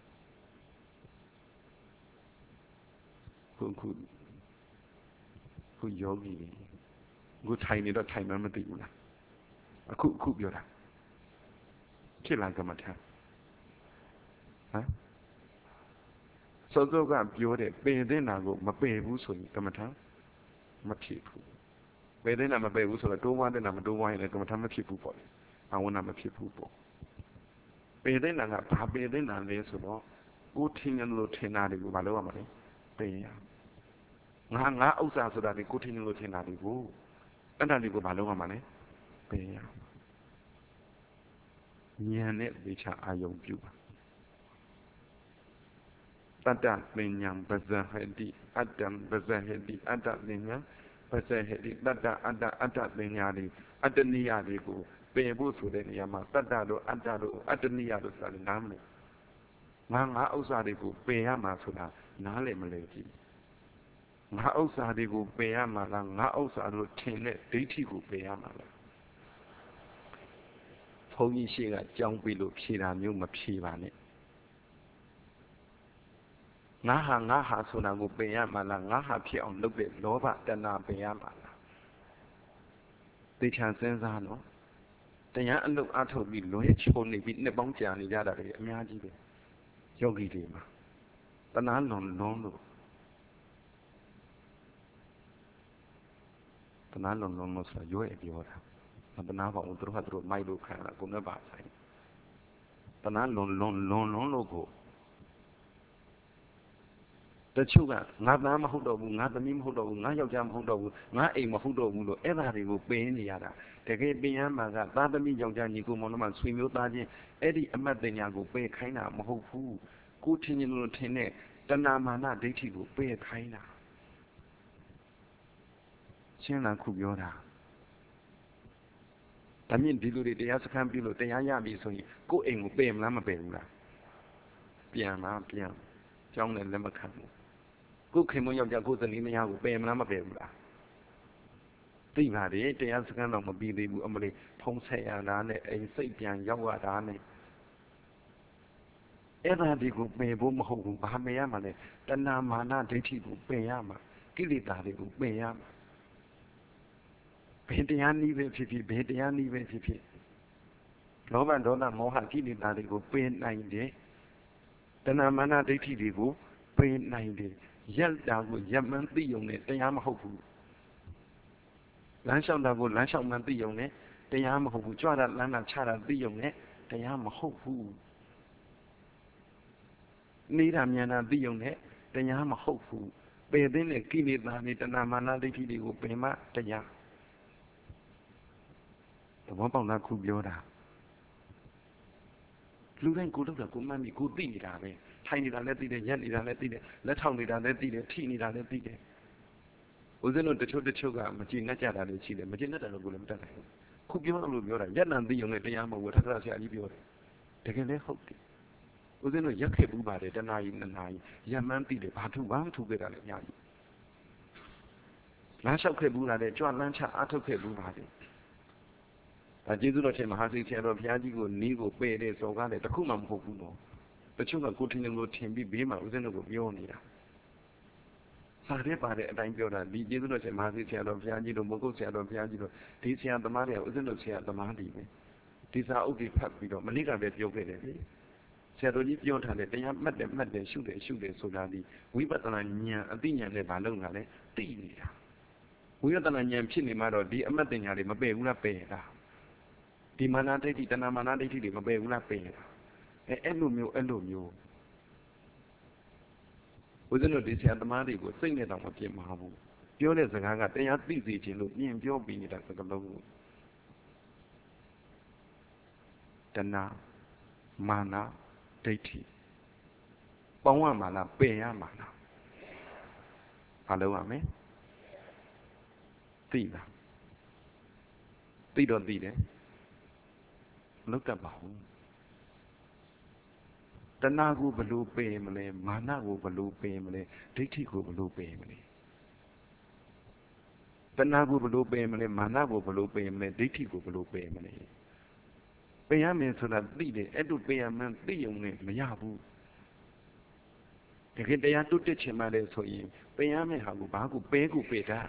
ခုခုခုယောဂီခုထိုင်နေတော့ထိုင်မှမသိဘူးလားအခုအခုပြောတာဖြစ်လာကမ္မထာဟမ်စောစောကပြောတယ်ပင်တဲ့နာကိုမပယ်ဘူးဆိုရင်ကမ္မထာမဖြစ်ဘူးပယ်တဲ့နာမပယ်ဘူးဆိုတော့တိုးဝါးတဲ့နာမတိုးဝါးရင်လည်းကမ္မထာမဖြစ်ဘူးပေါ့လေအဝနာမဖြစ်ဘူးပေါ့ပယ်တဲ့နာကဘာပယ်တဲ့နာလဲဆိုတော့ကိုထင်တယ်လို့ထင်တာတွေကိုဘာလို့ရမလဲပယ်ရငါငါဥစ္စာဆိုတာဒီကိုထင်တယ်လို့ထင်တာတွေကိုအဲ့ဒါတွေကိုဘာလို့ရမလဲပယ်ရဉာဏ်နဲ့သိချအာယုံပြုပါတတ္တပညာပဇဟတိအတ္တပဇဟတိအတ္တပညာပဇဟတိတတ္တအတ္တအတ္တပညာတွေအတ္တနိယတွေကိုပယ်ဖို့ဆိုတဲ့နေရာမှာတတ္တတို့အတ္တတို့အတ္တနိယတို့ဆိုတာလည်းနားမလဲငါငါဥစ္စာတွေကိုပယ်ရမှာဆိုတာနားလည်းမလဲကြည့်ငါဥစ္စာတွေကိုပယ်ရမှာလားငါဥစ္စာတို့ထင်တဲ့ဒိဋ္ဌိကိုပယ်ရမှာလားဘုန်းကြီးရှိကကြောင်းပြီလို့ဖြေတာမျိုးမဖြေပါနဲ့ငါဟာငါဟာဆိုတာကိုပယ်ရမှာလားငါဟာဖြစ်အောင်လုပ်တဲ့လောဘတဏှာပယ်ရမှာလားသိချာစဉ်းစားနော်တရားအလုပ်အထုတ်ပြီးလွဲချုံနေပြီးနှစ်ပေါင်းကြာနေကြတာတွေအများကြီးပဲယောဂီတွေမှာတဏှာလွန်လွန်လို့တဏှာလွန်လွန်လို့ဆိုတာရွေးပြောတာတဏှာပေါ့သူတို့ကသူတို့မိုက်လို့ခံတာကိုယ်နဲ့ပါဆိုင်တဏှာလွန်လွန်လွန်လွန်လို့ကိုတချို့ကငါသားမဟုတ်တော့ဘူးငါသမီးမဟုတ်တော့ဘူးငါယောက်ျားမဟုတ်တော့ဘူးငါအိမ်မဟုတ်တော့ဘူးလို့အဲ့ဒါတွေကိုပင်းနေရတာတကယ်ပင်ရမှာကသားသမီးယောက်ျားညီကိုမောင်နှမဆွေမျိုးသားချင်းအဲ့ဒီအမတ်တင်ညာကိုပယ်ခိုင်းတာမဟုတ်ဘူးကိုထင်ရင်လို့ထင်တဲ့တဏမာနဒိဋ္ဌိကိုပယ်ခိုင်းတာရှင်းလားခုပြောတာဒါမြင့်ဒီလူတွေတရားစခန်းပြုလို့တရားရပြီဆိုရင်ကိုယ့်အိမ်ကိုပယ်မလားမပယ်ဘူးလားပြန်လားပြန်ကြောင်းနဲ့လက်မခံဘူးကိုခင်မယောက်ျားကိုဇနီးမယားကိုပယ်မလားမပယ်ဘူးလားသိပါတယ်တရားစခန်းတော့မပြီးသေးဘူးအမလေးဖုံးဆက်ရတာနဲ့အိမ်စိတ်ပြန်ရောက်ရတာနဲ့အဲ့ဒါဒီကိုပယ်ဖို့မဟုတ်ဘူးဘာပယ်ရမှာလဲတဏမာနဒိဋ္ဌိကိုပယ်ရမှာကိလေသာတွေကိုပယ်ရမှာဘယ်တရားနည်းပဲဖြစ်ဖြစ်ဘယ်တရားနည်းပဲဖြစ်ဖြစ်လောဘဒေါသမောဟကိလေသာတွေကိုပယ်နိုင်တယ်တဏမာနဒိဋ္ဌိတွေကိုပယ်နိုင်တယ်ရက်တာကိုရက်မှန်းသိုံနဲ့တရားမဟုတ်ဘူးလမ်းလျှောက်တာကိုလမ်းလျှောက်မှန်းသိုံနဲ့တရားမဟုတ်ဘူးကြွတာလမ်းတာချတာသိုံနဲ့တရားမဟုတ်ဘူးနေတာမြန်တာသိုံနဲ့တရားမဟုတ်ဘူးပယ်တဲ့ကိလေသာတွေတဏမာနဒိဋ္ဌိတွေကိုပယ်မှတရားသဘောပေါက်လားခုပြောတာလူတိုင်းကိုလုပ်တာကိုမှန်ပြီးကိုသိနေတာပဲထိုင်နေတာလည်းသိတယ်ညက်နေတာလည်းသိတယ်လက်ထောက်နေတာလည်းသိတယ်ထိနေတာလည်းသိတယ်ဦးဇင်းတို့တချို့တချို့ကမကြည်ငတ်ကြတာလည်းရှိတယ်မကြည်ငတ်တယ်လို့ကိုလည်းမတတ်နိုင်ဘူးခုပြောလို့ပြောတာရက်နံသိုံနဲ့တရားမဟုတ်ဘူးထပ်ထဆရာကြီးပြောတယ်တကယ်လည်းဟုတ်တယ်ဦးဇင်းတို့ရက်ခဲ့ဘူးပါတယ်တနာရီနှစ်နာရီရက်မှန်းသိတယ်ဘာထုဘာထုခဲ့တာလည်းအများကြီးလမ်းလျှောက်ခဲ့ဘူးလားတဲ့ကြွလမ်းချအားထုတ်ခဲ့ဘူးပါတယ်ဒါကျေးဇူးတော်ရှင်မဟာစီဆရာတော်ဘုရားကြီးကိုနီးကိုပယ်တဲ့စော်ကားတယ်တခုမှမဟုတ်ဘူးနော်တချို့ကကိုထင်တယ်လို့ထင်ပြီးဘေးမှာဦးဇင်းတို့ကိုပြောနေတာစာရဲပါတဲ့အတိုင်းပြောတာဒီကျေးဇူးတော်ရှင်မဟာစီဆရာတော်ဘုရားကြီးတို့မဟုတ်ဆရာတော်ဘုရားကြီးတို့ဒီဆရာသမားတွေကဦးဇင်းတို့ဆရာသမားတွေပဲဒီစာအုပ်တွေဖတ်ပြီးတော့မနေ့ကပဲပြောခဲ့တယ်လေဆရာတော်ကြီးပြောထားတယ်တရားမှတ်တယ်မှတ်တယ်ရှုတယ်ရှုတယ်ဆိုတာဒီဝိပဿနာဉာဏ်အသိဉာဏ်နဲ့ဘာလုပ်တာလဲသိနေတာဝိပဿနာဉာဏ်ဖြစ်နေမှတော့ဒီအမတ်တင်ညာတွေမပယ်ဘူးလားပယ်တာဒီမာနဒိဋ္ဌိတဏမာနဒိဋ္ဌိတွေမပယ်ဘူးလားပယ်တာအဲအဲ့လိုမျိုးအဲ့လိုမျိုးဦးဇင်းတို့ဒီဆရာသမားတွေကိုစိတ်နဲ့တော့မပြစ်မှာဘူးပြောတဲ့စကားကတရားသိစေခြင်းလို့ပြင်ပြောပြီးနေတာစကားလုံးကိုတဏမာနဒိဋ္ဌိပေါင်းရမှာလားပယ်ရမှာလားဘာလုပ်ရမလဲသိလားသိတော့သိတယ်မလုပ်တတ်ပါဘူးတဏှာကိုဘလို့ပယ်မလဲမာနကိုဘလို့ပယ်မလဲဒိဋ္ဌိကိုဘလို့ပယ်မလဲတဏှာကိုဘလို့ပယ်မလဲမာနကိုဘလို့ပယ်မလဲဒိဋ္ဌိကိုဘလို့ပယ်မလဲပယ်ရမယ်ဆိုတာသိတယ်အဲ့လိုပယ်ရမှန်းသိုံနဲ့မရဘူးတကယ်တရားတုတ်တက်ချင်မှလည်းဆိုရင်ပယ်ရမယ်ဟာကိုဘာကိုပယ်ကိုပယ်တာ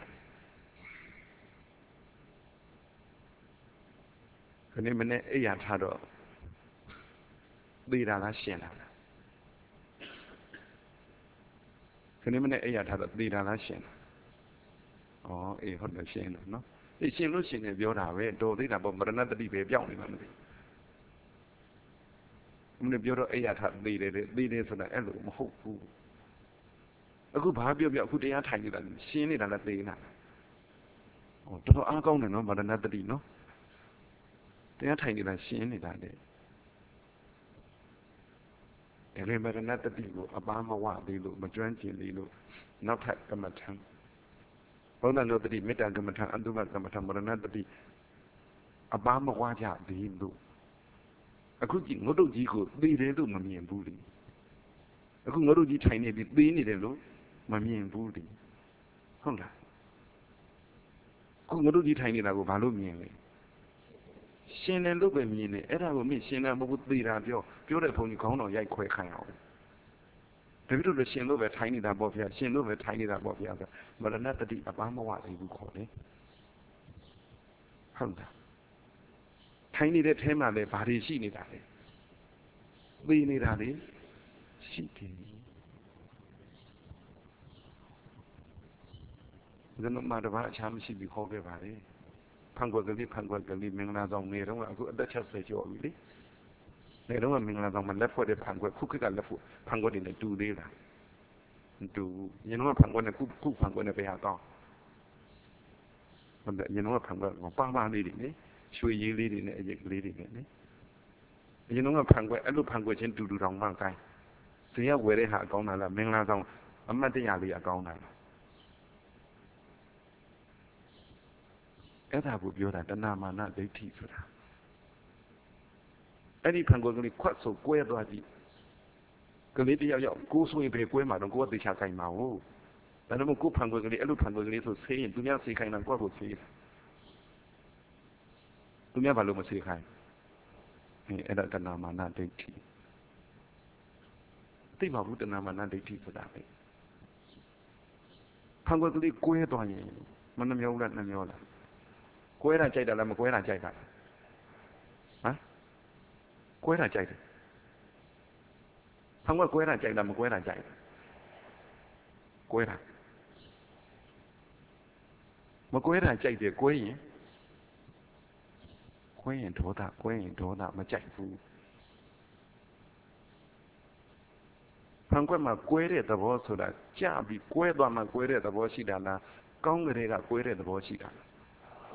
ခဏမနဲ့အိယာထားတော့သိတာလားရှင်းလားခဏမနဲ့အိယာထားတော့သိတာလားရှင်းလားဩအေးဟုတ်တယ်ရှင်းတယ်နော်အေးရှင်းလို့ရှင်းတယ်ပြောတာပဲတော်သေးတာပေါ့မရဏတတိပဲပြောင်းနေမှမသိဘူးမင်းပြောတော့အိယာထားသိတယ်သိတယ်ဆိုတာအဲ့လိုမဟုတ်ဘူးအခုဘာပြောပြောအခုတရားထိုင်နေတာရှင်းနေတာလားသိနေတာဟောတော်တော်အားကောင်းတယ်နော်မရဏတတိနော်တရားထိုင်နေတာရှင်းနေတာလေဒါပေမဲ့မရဏတတိကိုအပားမဝသေးလို့မကျွမ်းကျင်သေးလို့နောက်ထပ်ကမ္မထံဘုန်းတော်တို့တတိမေတ္တာကမ္မထံအတုမကမ္မထံမရဏတတိအပားမဝကြသေးလို့အခုကြည့်ငုတ်တုတ်ကြီးကိုသိတယ်လို့မမြင်ဘူးလေအခုငုတ်တုတ်ကြီးထိုင်နေပြီးသိနေတယ်လို့မမြင်ဘူးလေဟုတ်လားအခုငုတ်တုတ်ကြီးထိုင်နေတာကိုဘာလို့မြင်လဲရှင်တယ်လို့ပဲမြင်တယ်အဲ့ဒါကိုမင်းရှင်တယ်မဟုတ်ဘူးသိတာပြောပြောတဲ့ဘုံကြီးခေါင်းတော်ရိုက်ခွဲခိုင်းအောင်တပည့်တို့ရှင်လို့ပဲထိုင်နေတာပေါ့ဗျာရှင်လို့ပဲထိုင်နေတာပေါ့ဗျာဆိုမရဏတတိအပန်းမဝသေးဘူးခေါ်တယ်ဟုတ်လားထိုင်နေတဲ့ထဲမှာလည်းဘာတွေရှိနေတာလဲသိနေတာလေရှိတယ်ဇနမတဘာအချမ်းမရှိပြီးခေါ်ခဲ့ပါလေဖန်ကွက်ကလေးဖန်ကွက်ကလေးမင်္ဂလာဆောင်နေတော့အခုအသက်၆၀ကျော်ပြီလေနေတော့မင်္ဂလာဆောင်မှာလက်ဖွဲ့တဲ့ဖန်ကွက်ခုခေတ်ကလက်ဖွဲ့ဖန်ကွက်တွေနဲ့တူသေးလားမတူရင်တော့ဖန်ကွက်နဲ့ခုခုဖန်ကွက်နဲ့ပဲဟာတော့ဟုတ်တယ်ရင်တော့ဖန်ကွက်ကပါပါလေးတွေနဲ့ရွှေရည်လေးတွေနဲ့အရိပ်ကလေးတွေနဲ့လေရင်တော့ဖန်ကွက်အဲ့လိုဖန်ကွက်ချင်းတူတူတောင်မှကိုင်းဇေယဝယ်တဲ့ဟာအကောင်းတာလားမင်္ဂလာဆောင်အမတ်တရလေးအကောင်းတာလားအဲ့ဒါကိုပြောတာတဏမာနဒိဋ္ဌိဆိုတာအဲ့ဒီဖန်ကွက်ကလေးခွတ်ဆိုကွဲသွားကြည့်ကလေးတယောက်ယောက်ကိုယ်ဆိုရင်ပဲကွဲမှာတော့ကိုယ်ကသေချာခိုင်မှာဟုတ်ဒါပေမဲ့ကိုယ်ဖန်ကွက်ကလေးအဲ့လိုဖန်ကွက်ကလေးဆိုဆေးရင်သူများဆေးခိုင်တာကိုယ့်ကိုဆေးသူများဘာလို့မဆေးခိုင်အဲ့ဒါတဏမာနဒိဋ္ဌိသိပါဘူးတဏမာနဒိဋ္ဌိဆိုတာပဲဖန်ကွက်ကလေးကွဲသွားရင်မနှမျောလားနှမျောလားကွဲတာကြိုက်တာလားမကွဲတာကြိုက်တာဟမ်ကွဲတာကြိုက်တယ်ဖန်ကွက်ကွဲတာကြိုက်တာမကွဲတာကြိုက်ကွဲတာမကွဲတာကြိုက်တယ်ကွဲရင်ကွဲရင်ဒေါသကွဲရင်ဒေါသမကြိုက်ဘူးဖန်ကွက်မှာကွဲတဲ့သဘောဆိုတာကြာပြီးကွဲသွားမှကွဲတဲ့သဘောရှိတာလားကောင်းကြတဲ့ကကွဲတဲ့သဘောရှိတာလား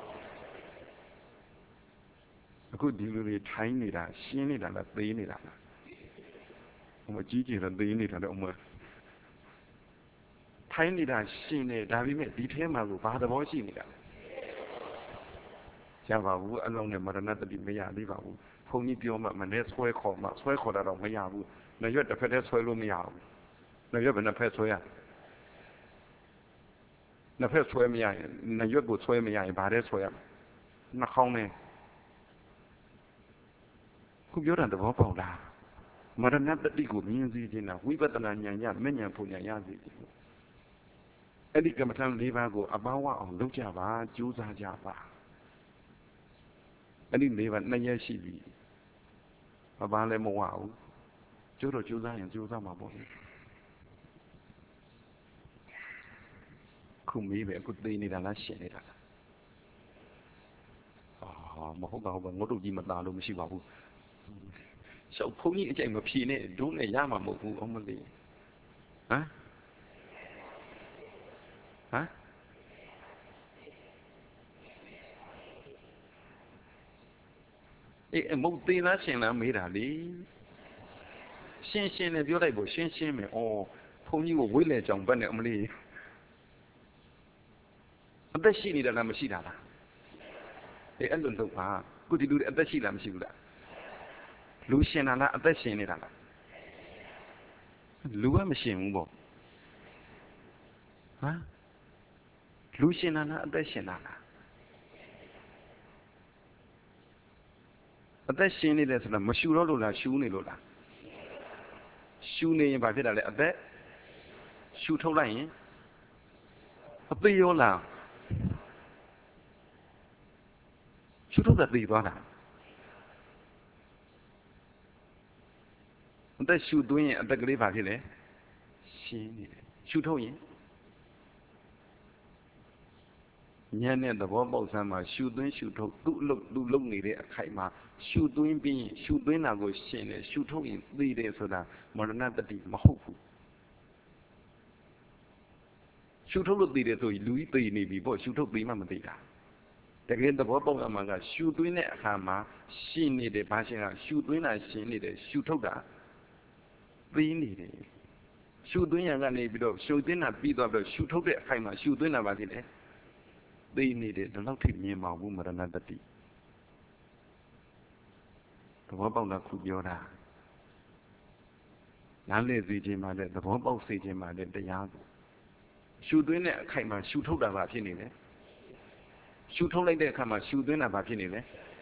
အခုဒီလူတွေထိုင်းနေတာရှင်းနေတာလားသိနေတာလား我积极的对你他的我们睇နေတာရှင်နေဒါပေမဲ့ဒီထဲမှာကိုဘာသဘောရှိနေတာရပါဘူးအလုံးနဲ့မရဏတတိမရသေးပါဘူးဘုန်းကြီးပြောမှမနဲ့ဆွဲခေါ်မှဆွဲခေါ်တာတော့မရဘူးနှရွက်တစ်ဖက်တည်းဆွဲလို့မရဘူးနှရွက်ဘယ်နှဖက်ဆွဲရနှစ်ဖက်ဆွဲမရရင်နှရွက်ကိုဆွဲမရရင်ဘာတဲ့ဆွဲရနှာခေါင်းနဲ့ခုပြောတာသဘောပေါက်လားမရဏတတိကိုမြင်စေခြင်းတာဝိပဿနာဉာဏ်ရမဉဏ်ဖုန်ဉာဏ်ရစေခြင်းအဲ့ဒီကမ္မထံ၄ပါးကိုအပေါင်းဝအောင်လုပ်ကြပါကြိုးစားကြပါအဲ့ဒီ၄ပါးနှစ်ရက်ရှိပြီမပန်းလည်းမဝဘူးကျိုးတော့ကြိုးစားရင်ကြိုးစားမှာပေါ့ခုမေးပဲအခုသိနေတာလားရှင်းနေတာလားအာမဟုတ်ပါဘူးငုတ်တုတ်ကြီးမသားလို့မရှိပါဘူးရှောက်ဖုန်းကြီးအကြိမ်မဖြေနဲ့ဒုနဲ့ရမှာမဟုတ်ဘူးအမလေးဟမ်ဟမ်အေးမဟုတ်သေးလားရှင်းလားမေးတာလေရှင်းရှင်းနဲ့ပြောလိုက်ဖို့ရှင်းရှင်းမယ်ဩဘုန်းကြီးကိုဝိလဲကြောင်ဘက်နဲ့အမလေးအသက်ရှိနေတာလားမရှိတာလားအေးအဲ့လိုလုပ်ပါခုဒီလူတွေအသက်ရှိလားမရှိဘူးလားလူရှင်တာလားအသက်ရှင်နေတာလားလူကမရှင်ဘူးပေါ့ဟမ်လူရှင်တာလားအသက်ရှင်တာလားအသက်ရှင်နေတယ်ဆိုတော့မရှူတော့လို့လားရှူနေလို့လားရှူနေရင်ဘာဖြစ်တာလဲအသက်ရှူထုတ်လိုက်ရင်အသေးရောလားရှူထုတ်တာသေသွားတာအသက်ရှူသွင်းရင်အသက်ကလေးဘာဖြစ်လဲရှင်းနေတယ်ရှူထုတ်ရင်ဉာဏ်နဲ့သဘောပေါက်စမ်းမှာရှူသွင်းရှူထုတ်သူ့အလုပ်သူ့လုပ်နေတဲ့အခိုက်မှာရှူသွင်းပြီးရင်ရှူသွင်းတာကိုရှင်းတယ်ရှူထုတ်ရင်သိတယ်ဆိုတာမရဏတတိမဟုတ်ဘူးရှူထုတ်လို့သိတယ်ဆိုရင်လူကြီးသိနေပြီပေါ့ရှူထုတ်သိမှမသိတာတကယ်သဘောပေါက်ရမှာကရှူသွင်းတဲ့အခါမှာရှင်းနေတယ်ဘာရှင်းတာရှူသွင်းတာရှင်းနေတယ်ရှူထုတ်တာသိနေတယ်ရှူသွင်းရကနေပြီးတော့ရှူသွင်းတာပြီးသွားပြီးတော့ရှူထုတ်တဲ့အခိုက်မှာရှူသွင်းတာဘာဖြစ်လဲသိနေတယ်ဒီလောက်ထိမြင်ပါဘူးမရဏတတိသဘောပေါက်တာခုပြောတာနားလည်စေခြင်းမှလည်းသဘောပေါက်စေခြင်းမှလည်းတရားကိုရှူသွင်းတဲ့အခိုက်မှာရှူထုတ်တာဘာဖြစ်နေလဲရှူထုတ်လိုက်တဲ့အခါမှာရှူသွင်းတာဘာဖြစ်နေလဲ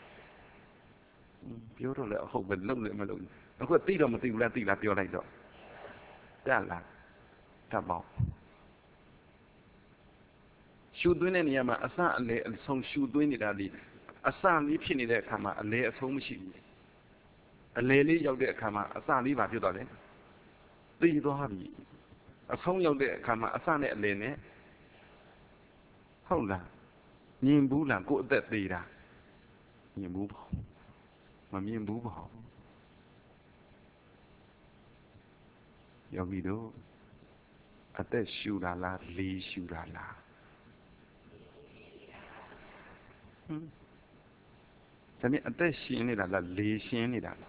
ပြောတော့လည်းအဟုတ်ပဲလုံလည်းမလုံအခုသိတော့မသိဘူးလားသိလားပြောလိုက်တော့တတ်လားတတ်ပေါ့ရှူသွင်းတဲ့နေရာမှာအစအလေအဆုံးရှူသွင်းနေတာဒီအစလေးဖြစ်နေတဲ့အခါမှာအလေအဆုံးမရှိဘူးအလေလေးရောက်တဲ့အခါမှာအစလေးဘာဖြစ်သွားလဲသိသွားပြီအဆုံးရောက်တဲ့အခါမှာအစနဲ့အလေနဲ့ဟုတ်လားမြင်ဘူးလားကိုယ်အသက်သေးတာမြင်ဘူးပေါ့မမြင်ဘူးပေါ့ယောဂီတို့အသက်ရှူတာလားလေးရှူတာလားဟမ်ဒါနဲ့အသက်ရှင်နေတာလားလေးရှင်နေတာလား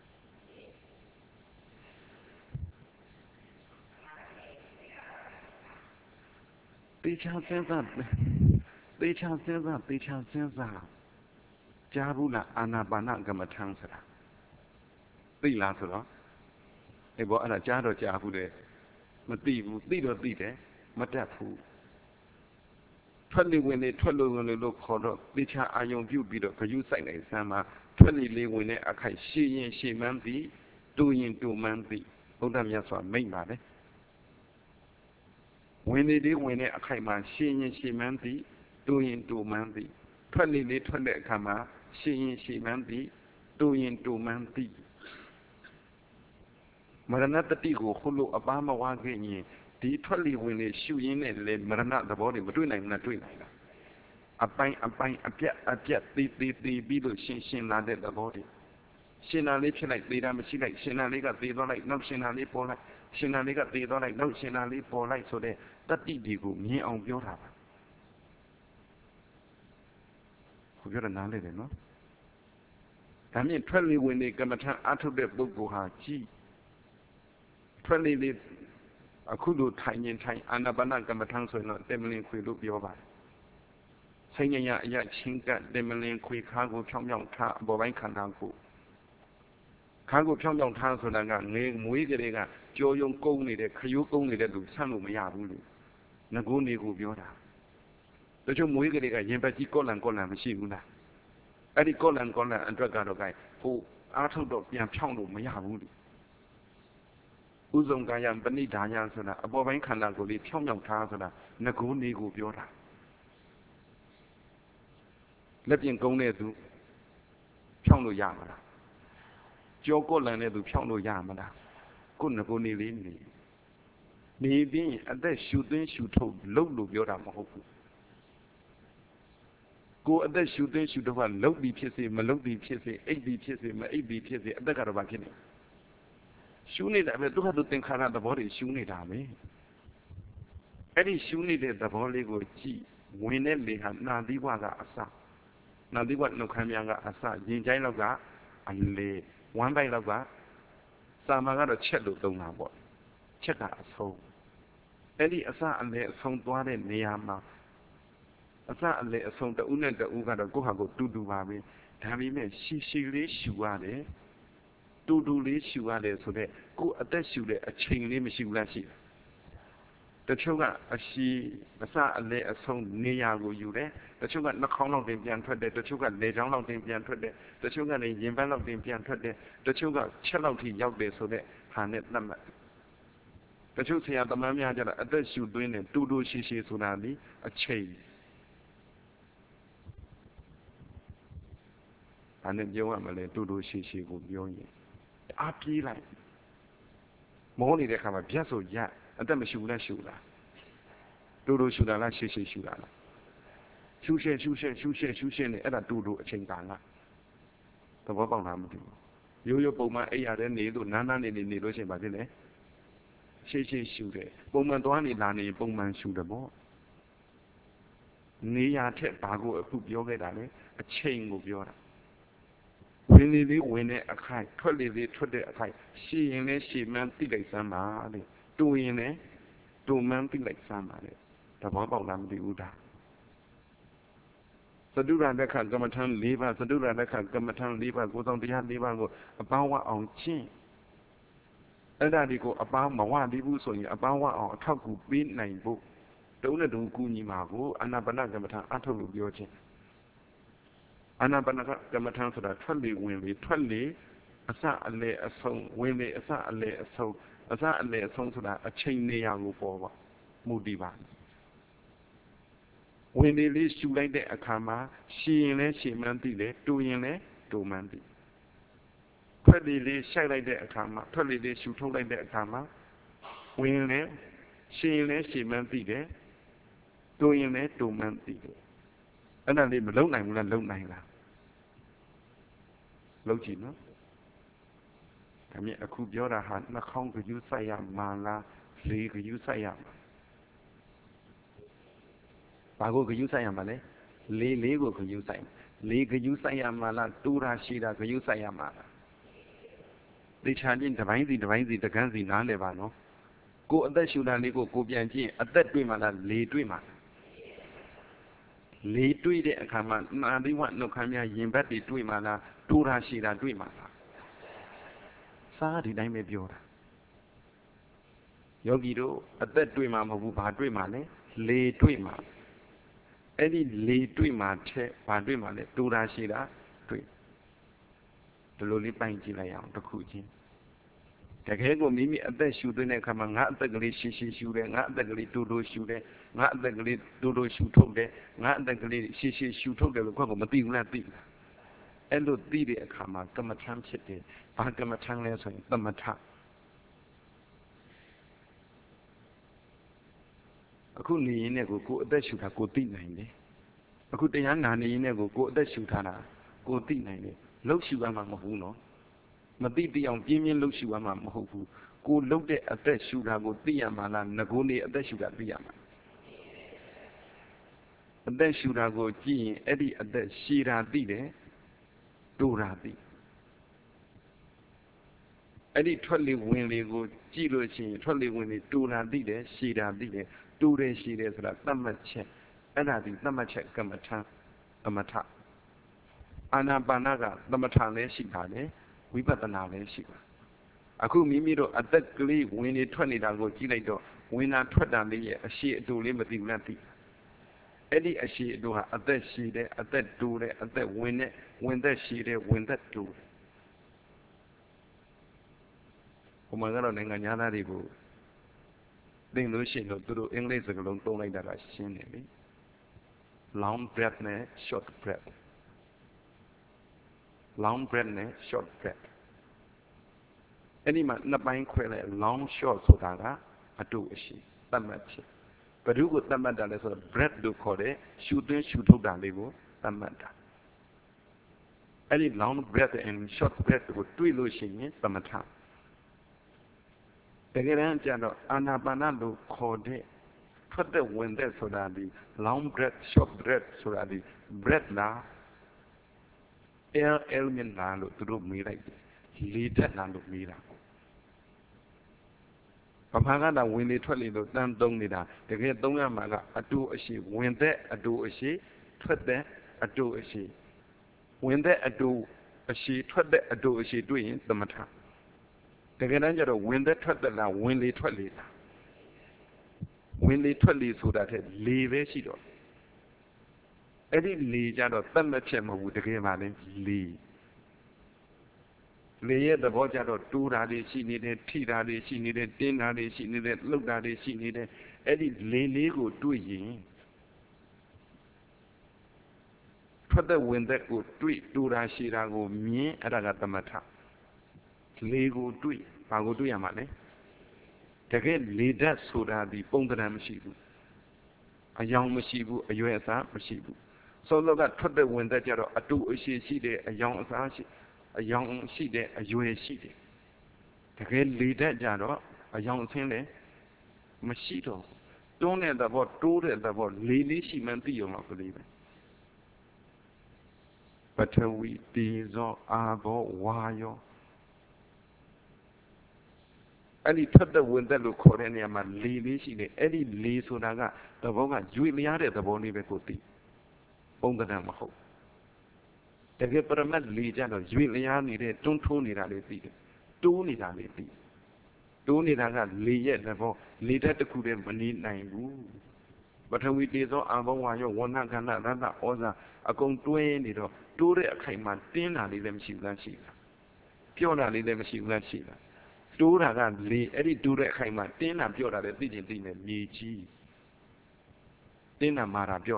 တေချာစဉ်းစားတေချာစဉ်းစားတေချာစဉ်းစားကြားဘူးလားအာနာပါနကမ္မထံဆိုတာသိလားဆိုတော့အေးဘောအဲ့ဒါကြားတော့ကြားဘူးလေမသိဘူးသိတော့သိတယ်မတတ်ဘူးထွက်လေဝင်လေထွက်လို့ဝင်လို့ခေါ်တော့တေချာအာယုံပြုတ်ပြီးတော့ခရုစိုက်နိုင်စမ်းမှာထွက်လေလေးဝင်တဲ့အခိုက်ရှည်ရင်ရှည်မှန်းပြီးတူရင်တူမှန်းပြီးဘုရားမြတ်စွာမိန့်ပါတယ်ဝင်လေလေးဝင်တဲ့အခိုက်မှာရှည်ရင်ရှည်မှန်းပြီးတူရင်တူမှန်းပြီးထွက်လေလေးထွက်တဲ့အခါမှာရှည်ရင်ရှည်မှန်းပြီးတူရင်တူမှန်းပြီးမရဏတတိကိုခုလို့အပားမဝါခဲ့ရင်ဒီထွက်လေဝင်လေရှုရင်းနဲ့လေမရဏသဘောတွေမတွေ့နိုင်ဘူးလားတွေ့နိုင်လားအပိုင်းအပိုင်းအပြတ်အပြတ်သေးသေးသေးပြီးလို့ရှင်းရှင်းလာတဲ့သဘောတွေရှင်းတာလေးဖြစ်လိုက်သေးတာမရှိလိုက်ရှင်းတာလေးကသေးသွားလိုက်နောက်ရှင်းတာလေးပေါ်လိုက်ရှင်းတာလေးကသေးသွားလိုက်နောက်ရှင်းတာလေးပေါ်လိုက်ဆိုတဲ့တတိတွေကိုမြင်အောင်ပြောတာပါခုပြောတာနားလေတယ်နော်ဒါမြင်ထွက်လေဝင်လေကမ္မထအထုတ်တဲ့ပုဂ္ဂိုလ်ဟာကြည်ထွက်လေလေအခုလိုထိုင်ရင်ထိုင်အာနာပါနကမ္မထံဆိုရင်တော့တင်မလင်ခွေလို့ပြောပါတယ်စိတ်ညံ့အရချင်းကတင်မလင်ခွေခါကိုဖြောင်းဖြောင်းထားအပေါ်ပိုင်းခန္ဓာကိုခါကိုဖြောင်းဖြောင်းထားဆိုတာကငယ်မွေးကလေးကကြောယုံကုန်းနေတဲ့ခရိုးကုန်းနေတဲ့လူဆန့်လို့မရဘူးလေငကိုးနေကိုပြောတာတချို့မွေးကလေးကရင်ပတ်ကြီးကော့လန်ကော့လန်မရှိဘူးလားအဲ့ဒီကော့လန်ကော့လန်အတွက်ကတော့ကဲဟိုအားထုတ်တော့ပြန်ဖြောင်းလို့မရဘူးလေဥဇုံကာယပဏိဒါယဆိုတာအပေါ်ပိုင်းခန္ဓာကိုယ်လေးဖြောင်းဖြောင်းထားဆိုတာငကိုးနေကိုပြောတာလက်ပြင်ကုန်းတဲ့သူဖြောင်းလို့ရမလားကြောကော့လန်တဲ့သူဖြောင်းလို့ရမလားကိုငကိုးနေလေးနေနေပြီးအသက်ရှူသွင်းရှူထုတ်လှုပ်လို့ပြောတာမဟုတ်ဘူးကိုအသက်ရှူသွင်းရှူထုတ်ကလှုပ်ပြီးဖြစ်စေမလှုပ်ပြီးဖြစ်စေအိပ်ပြီးဖြစ်စေမအိပ်ပြီးဖြစ်စေအသက်ကတော့ဘာဖြစ်နေရှူနေတာပဲသူကသူသင်္ခါရသဘောတွေရှူနေတာပဲအဲ့ဒီရှူနေတဲ့သဘောလေးကိုကြည့်ဝင်တဲ့လေဟာနာသီဝကအစနာသီဝနှုတ်ခမ်းများကအစရင်ချိုင်းလောက်ကအလေဝမ်းပိုက်လောက်ကစာမာကတော့ချက်လို့သုံးတာပေါ့ချက်ကအဆုံးအဲ့ဒီအစအလေအဆုံးသွားတဲ့နေရာမှာအစအလေအဆုံးတဦးနဲ့တဦးကတော့ကိုယ့်ဟာကိုယ်တူတူပါပဲဒါပေမဲ့ရှည်ရှည်လေးရှူရတယ်တူတူလေးရှူရတယ်ဆိုတော့ကိုယ်အသက်ရှူတဲ့အချိန်လေးမရှိဘူးလားရှိတယ်တချို့ကအရှိအစအလေအဆုံးနေရာကိုယူတယ်တချို့ကနှာခေါင်းလောက်တင်ပြန်ထွက်တယ်တချို့ကလေချောင်းလောက်တင်ပြန်ထွက်တယ်တချို့ကလည်းရင်ဘတ်လောက်တင်ပြန်ထွက်တယ်တချို့ကချက်လောက်ထိရောက်တယ်ဆိုတော့ဟာနဲ့သတ်မှတ်တချို့ဆရာသမားများကြတာအသက်ရှူသွင်းတယ်တူတူရှိရှိဆိုတာဒီအချိန်ဒါနဲ့ပြောရမလဲတူတူရှိရှိကိုပြောရင်အားပြေးလိုက်မောနေတဲ့ခါမှာဗျက်ဆိုရအသက်မရှူလဲရှူလားတူတူရှူတာလားရှိရှိရှူတာလားရှူရှဲရှူရှဲရှူရှဲရှူရှဲနဲ့အဲ့ဒါတူတူအချိန်ကာလသဘောပေါက်လားမသိဘူးရိုးရိုးပုံမှန်အိပ်ရတဲ့နေလို့နားနားနေနေနေလို့ရှိရင်ဘာဖြစ်လဲရှိရှိရှူတယ်ပုံမှန်သွားနေလာနေပုံမှန်ရှူတယ်ပေါ့နေရထက်ဘာကိုအခုပြောခဲ့တာလဲအချိန်ကိုပြောတာဝင်လေလေးဝင်တဲ့အခိုက်ထွက်လေလေးထွက်တဲ့အခိုက်ရှည်ရင်လည်းရှည်မှန်းသိလိုက်စမ်းပါလေတူရင်လည်းတူမှန်းသိလိုက်စမ်းပါလေသဘောပေါက်လားမသိဘူးဒါသတုရလက်ခကမ္မထံ၄ပါးသတုရလက်ခကမ္မထံ၄ပါးကိုယ်ဆောင်တရား၄ပါးကိုအပေါင်းဝအောင်ကျင့်အဲ့ဒါဒီကိုအပေါင်းမဝသေးဘူးဆိုရင်အပေါင်းဝအောင်အထောက်ကူပေးနိုင်ဖို့တုံးနဲ့တုံးကူညီမှာကိုအာနာပါနကမ္မထံအထုတ်လို့ပြောခြင်းအာနာပါနကမ္မထံဆိုတာထွက်လေဝင်လေထွက်လေအစအလေအဆုံးဝင်လေအစအလေအဆုံးအစအလေအဆုံးဆိုတာအချိန်နေရာကိုပေါ်ပါမူတည်ပါဝင်လေလေးရှူလိုက်တဲ့အခါမှာရှည်ရင်လည်းရှည်မှန်းသိတယ်တူရင်လည်းတူမှန်းသိထွက်လေလေးရှိုက်လိုက်တဲ့အခါမှာထွက်လေလေးရှူထုတ်လိုက်တဲ့အခါမှာဝင်လည်းရှည်ရင်လည်းရှည်မှန်းသိတယ်တူရင်လည်းတူမှန်းသိတယ်အဲ့ဒါလေးမလုံနိုင်ဘူးလားလုံနိုင်လားလုံကြည့်နော်ဒါမြင်အခုပြောတာဟာနှာခေါင်းကယူဆိုင်ရမှာလားလေကယူဆိုင်ရမှာဘာကိုကယူဆိုင်ရမှာလဲလေလေးကိုကယူဆိုင်လေကယူဆိုင်ရမှာလားတူတာရှိတာကယူဆိုင်ရမှာလားသိချာချင်းတစ်ပိုင်းစီတစ်ပိုင်းစီတကန်းစီနားလည်ပါနော်ကိုအသက်ရှူတာလေးကိုကိုပြန်ကြည့်အသက်တွေ့မှာလားလေတွေ့မှာလေတွေ့တဲ့အခါမှာနာသီဝနှုတ်ခမ်းများရင်ဘတ်တွေတွေ့မှာလားတူတာရှိတာတွေ့မှာလားစားဒီတိုင်းပဲပြောတာယောဂီတို့အသက်တွေ့မှာမဟုတ်ဘူးဘာတွေ့မှာလဲလေတွေ့မှာအဲ့ဒီလေတွေ့မှာတဲ့ဘာတွေ့မှာလဲတူတာရှိတာတွေ့ဒီလိုလေးပိုင်ကြည့်လိုက်အောင်တစ်ခုချင်းတကယ်ကိုမိမိအသက်ရှူသွင်းတဲ့အခါမှာငါအသက်ကလေးရှည်ရှည်ရှူတယ်ငါအသက်ကလေးတူတူရှူတယ်ငါအသက်ကလေးတူတူရှူထုတ်တယ်ငါအသက်ကလေးရှည်ရှည်ရှူထုတ်တယ်လို့ကိုယ့်ကိုမသိဘူးလားသိလားအဲ့လိုသိတဲ့အခါမှာကမ္မထံဖြစ်တယ်ဘာကမ္မထံလဲဆိုရင်သမထအခုနေရင်လည်းကိုကိုအသက်ရှူတာကိုသိနိုင်တယ်အခုတရားနာနေရင်လည်းကိုကိုအသက်ရှူထားတာကိုသိနိုင်တယ်လှုပ်ရှူရမှာမဟုတ်ဘူးနော်မသိသိအောင်ပြင်းပြင်းလှုပ်ရှူရမှာမဟုတ်ဘူးကိုလှုပ်တဲ့အသက်ရှူတာကိုသိရမှာလားငကိုနေအသက်ရှူတာသိရမှာအသက်ရှူတာကိုကြည့်ရင်အဲ့ဒီအသက်ရှည်တာသိတယ်တူတာသိ Any trolley winley go, Gilo chin, trolley winley, do not did it, she did it, do it, she is like Tamache, and I did Tamache Gamata, Amata. Anabanaga, Namatane, she had it, we but an alley she. Aku Mimiro at that glee, winnie twenty dago, Giledo, when I tread on the a sheet to liberty Mati. Eddie a sheet do at that sheet, at that do it, at that win it, when that sheet, when that do. Kumagano Nangana Ribu. Then Lucian to do English alone, don't like that I seen it. Long breath, short breath. Long breath, short breath. Any man not buying quail, long short so that I do a she, that much. But you would that matter as a breath do call it, shooting, shoot to that level, that matter. Any long breath and short breath would do illusion, that matter. The Gerangano, Anabanado called it. Put the wind there so that the long breath, short breath, so that the breath now, air element now to do me like lead that now to me. Pamagana when they told you that don't need that. The great Dongamaga, a do a she, when there a do a she, put there a do a she. When there a do a she, put there a do a she doing the matter. The Gerangano, when they told the now, when they told you. When they told you so that it leave a she do. Any lead out of Thunderchamber with the game and lead. Lay the body out of two daddy, she needed tea daddy, she needed dinner daddy, she needed look daddy, she needed Eddie lay go do ye. Put the wind that go tweet, do that she go me at a matter. Lay go do it, I go do your money. Again, lay that so that the Bongan machine. A young machine, a U S R machine. So look at put the wind that you are a do a she see there, a young a young she there, a U S she there. Again, lay that jaro, a young thing there, machito. Don't let the boat, do it the boat, lady she meant to you, not believe it. But we diesel, abo, wire. Any put the wind that look for any of my lady she there, any lee so that the boga, Julia, the bony becoti. On the damn hope. The government legion of Julia needed, don't tone it at it. Don't it at it. Don't it at Lee the boat, later the could have need nine. But when we did so, I want you one another other, a con twain it or do the claimant, dinner, them she than she. Pure them she than she. Do that, Lee, Eddie do the claimant, dinner, pure that it didn't in a me cheese. Dinner, Mara, pure.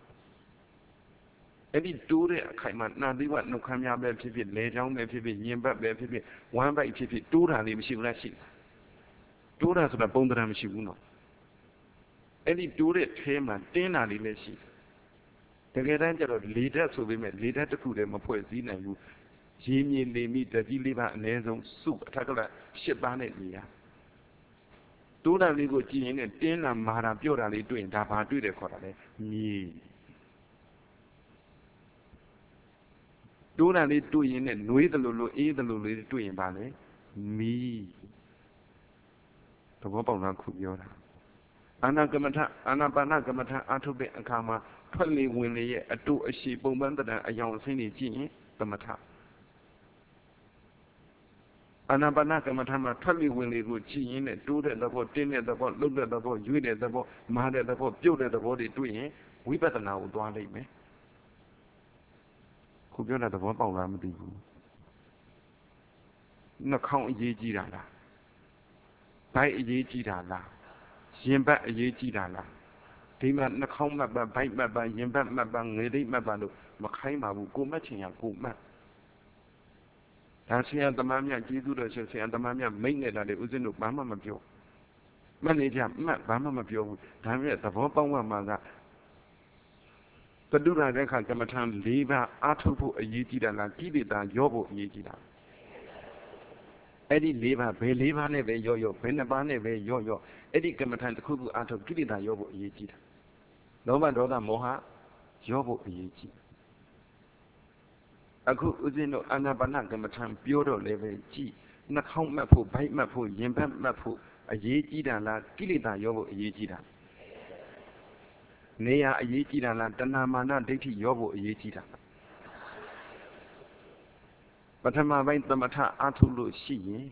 Any do the Kaiman, not the one no come out if it lay down if it yin back if it one by if it do that if she let it. Do that to the bone that she will not. Any do the payment, dinner relation. The Gerangelo leader to be made leader to put them a poison and you. Jimmy lay me the deliver and there's on soup, tackle ship on it. Do that legal gene and dinner, Mara, purely doing that, I do the quarter. Me. Do not need to in and with the Lulu, either Lulu doing ballet. Me. The Wobble could be on. Anagamata, Anabanagamata, Atobe and Kama, totally winning a two a sheep, woman than a young singing genie, the mata. Anabanagamata, totally winning good gene and do the boat, dinner the boat, look at the boat, you did the boat, mother the boat, build the body doing. We better now do I me. Could be another one about Ramadi. No count ye girala. Buy ye girala. Yimba ye girala. They might not come back by bite my by Yimba Mabang, lady Mabano, Makaima will go matching a good man. That's here the Mamma Gidu, and the Mamma made it that it was in the Bama Mabio. Manager, Mat Bama Mabio, time at the Vopa Mother. But do not reckon come a time leave out Atupu a yitida and give it that yobo yitida. Eddie leave out, believe on a yo yo, Penabane, yo yo, Eddie come a time to cook out of give it that yobo yitida. No one daughter moha, yobo yitida. A cook Uzino Anabana come a time, Puro level G, နှာခေါင်းမှတ်ဖို့ဗိုက်မှတ်ဖို့ရင်ဘတ်မှတ်ဖို့အရေးကြီးတာလားကိလေသာရောဖို့အရေးကြီးတာနေရာအရေးကြီးတာလားတဏမာနဒိဋ္ဌိရောဖို့အရေးကြီးတာပထမပိုင်းသမထအားထုတ်လို့ရှိရင်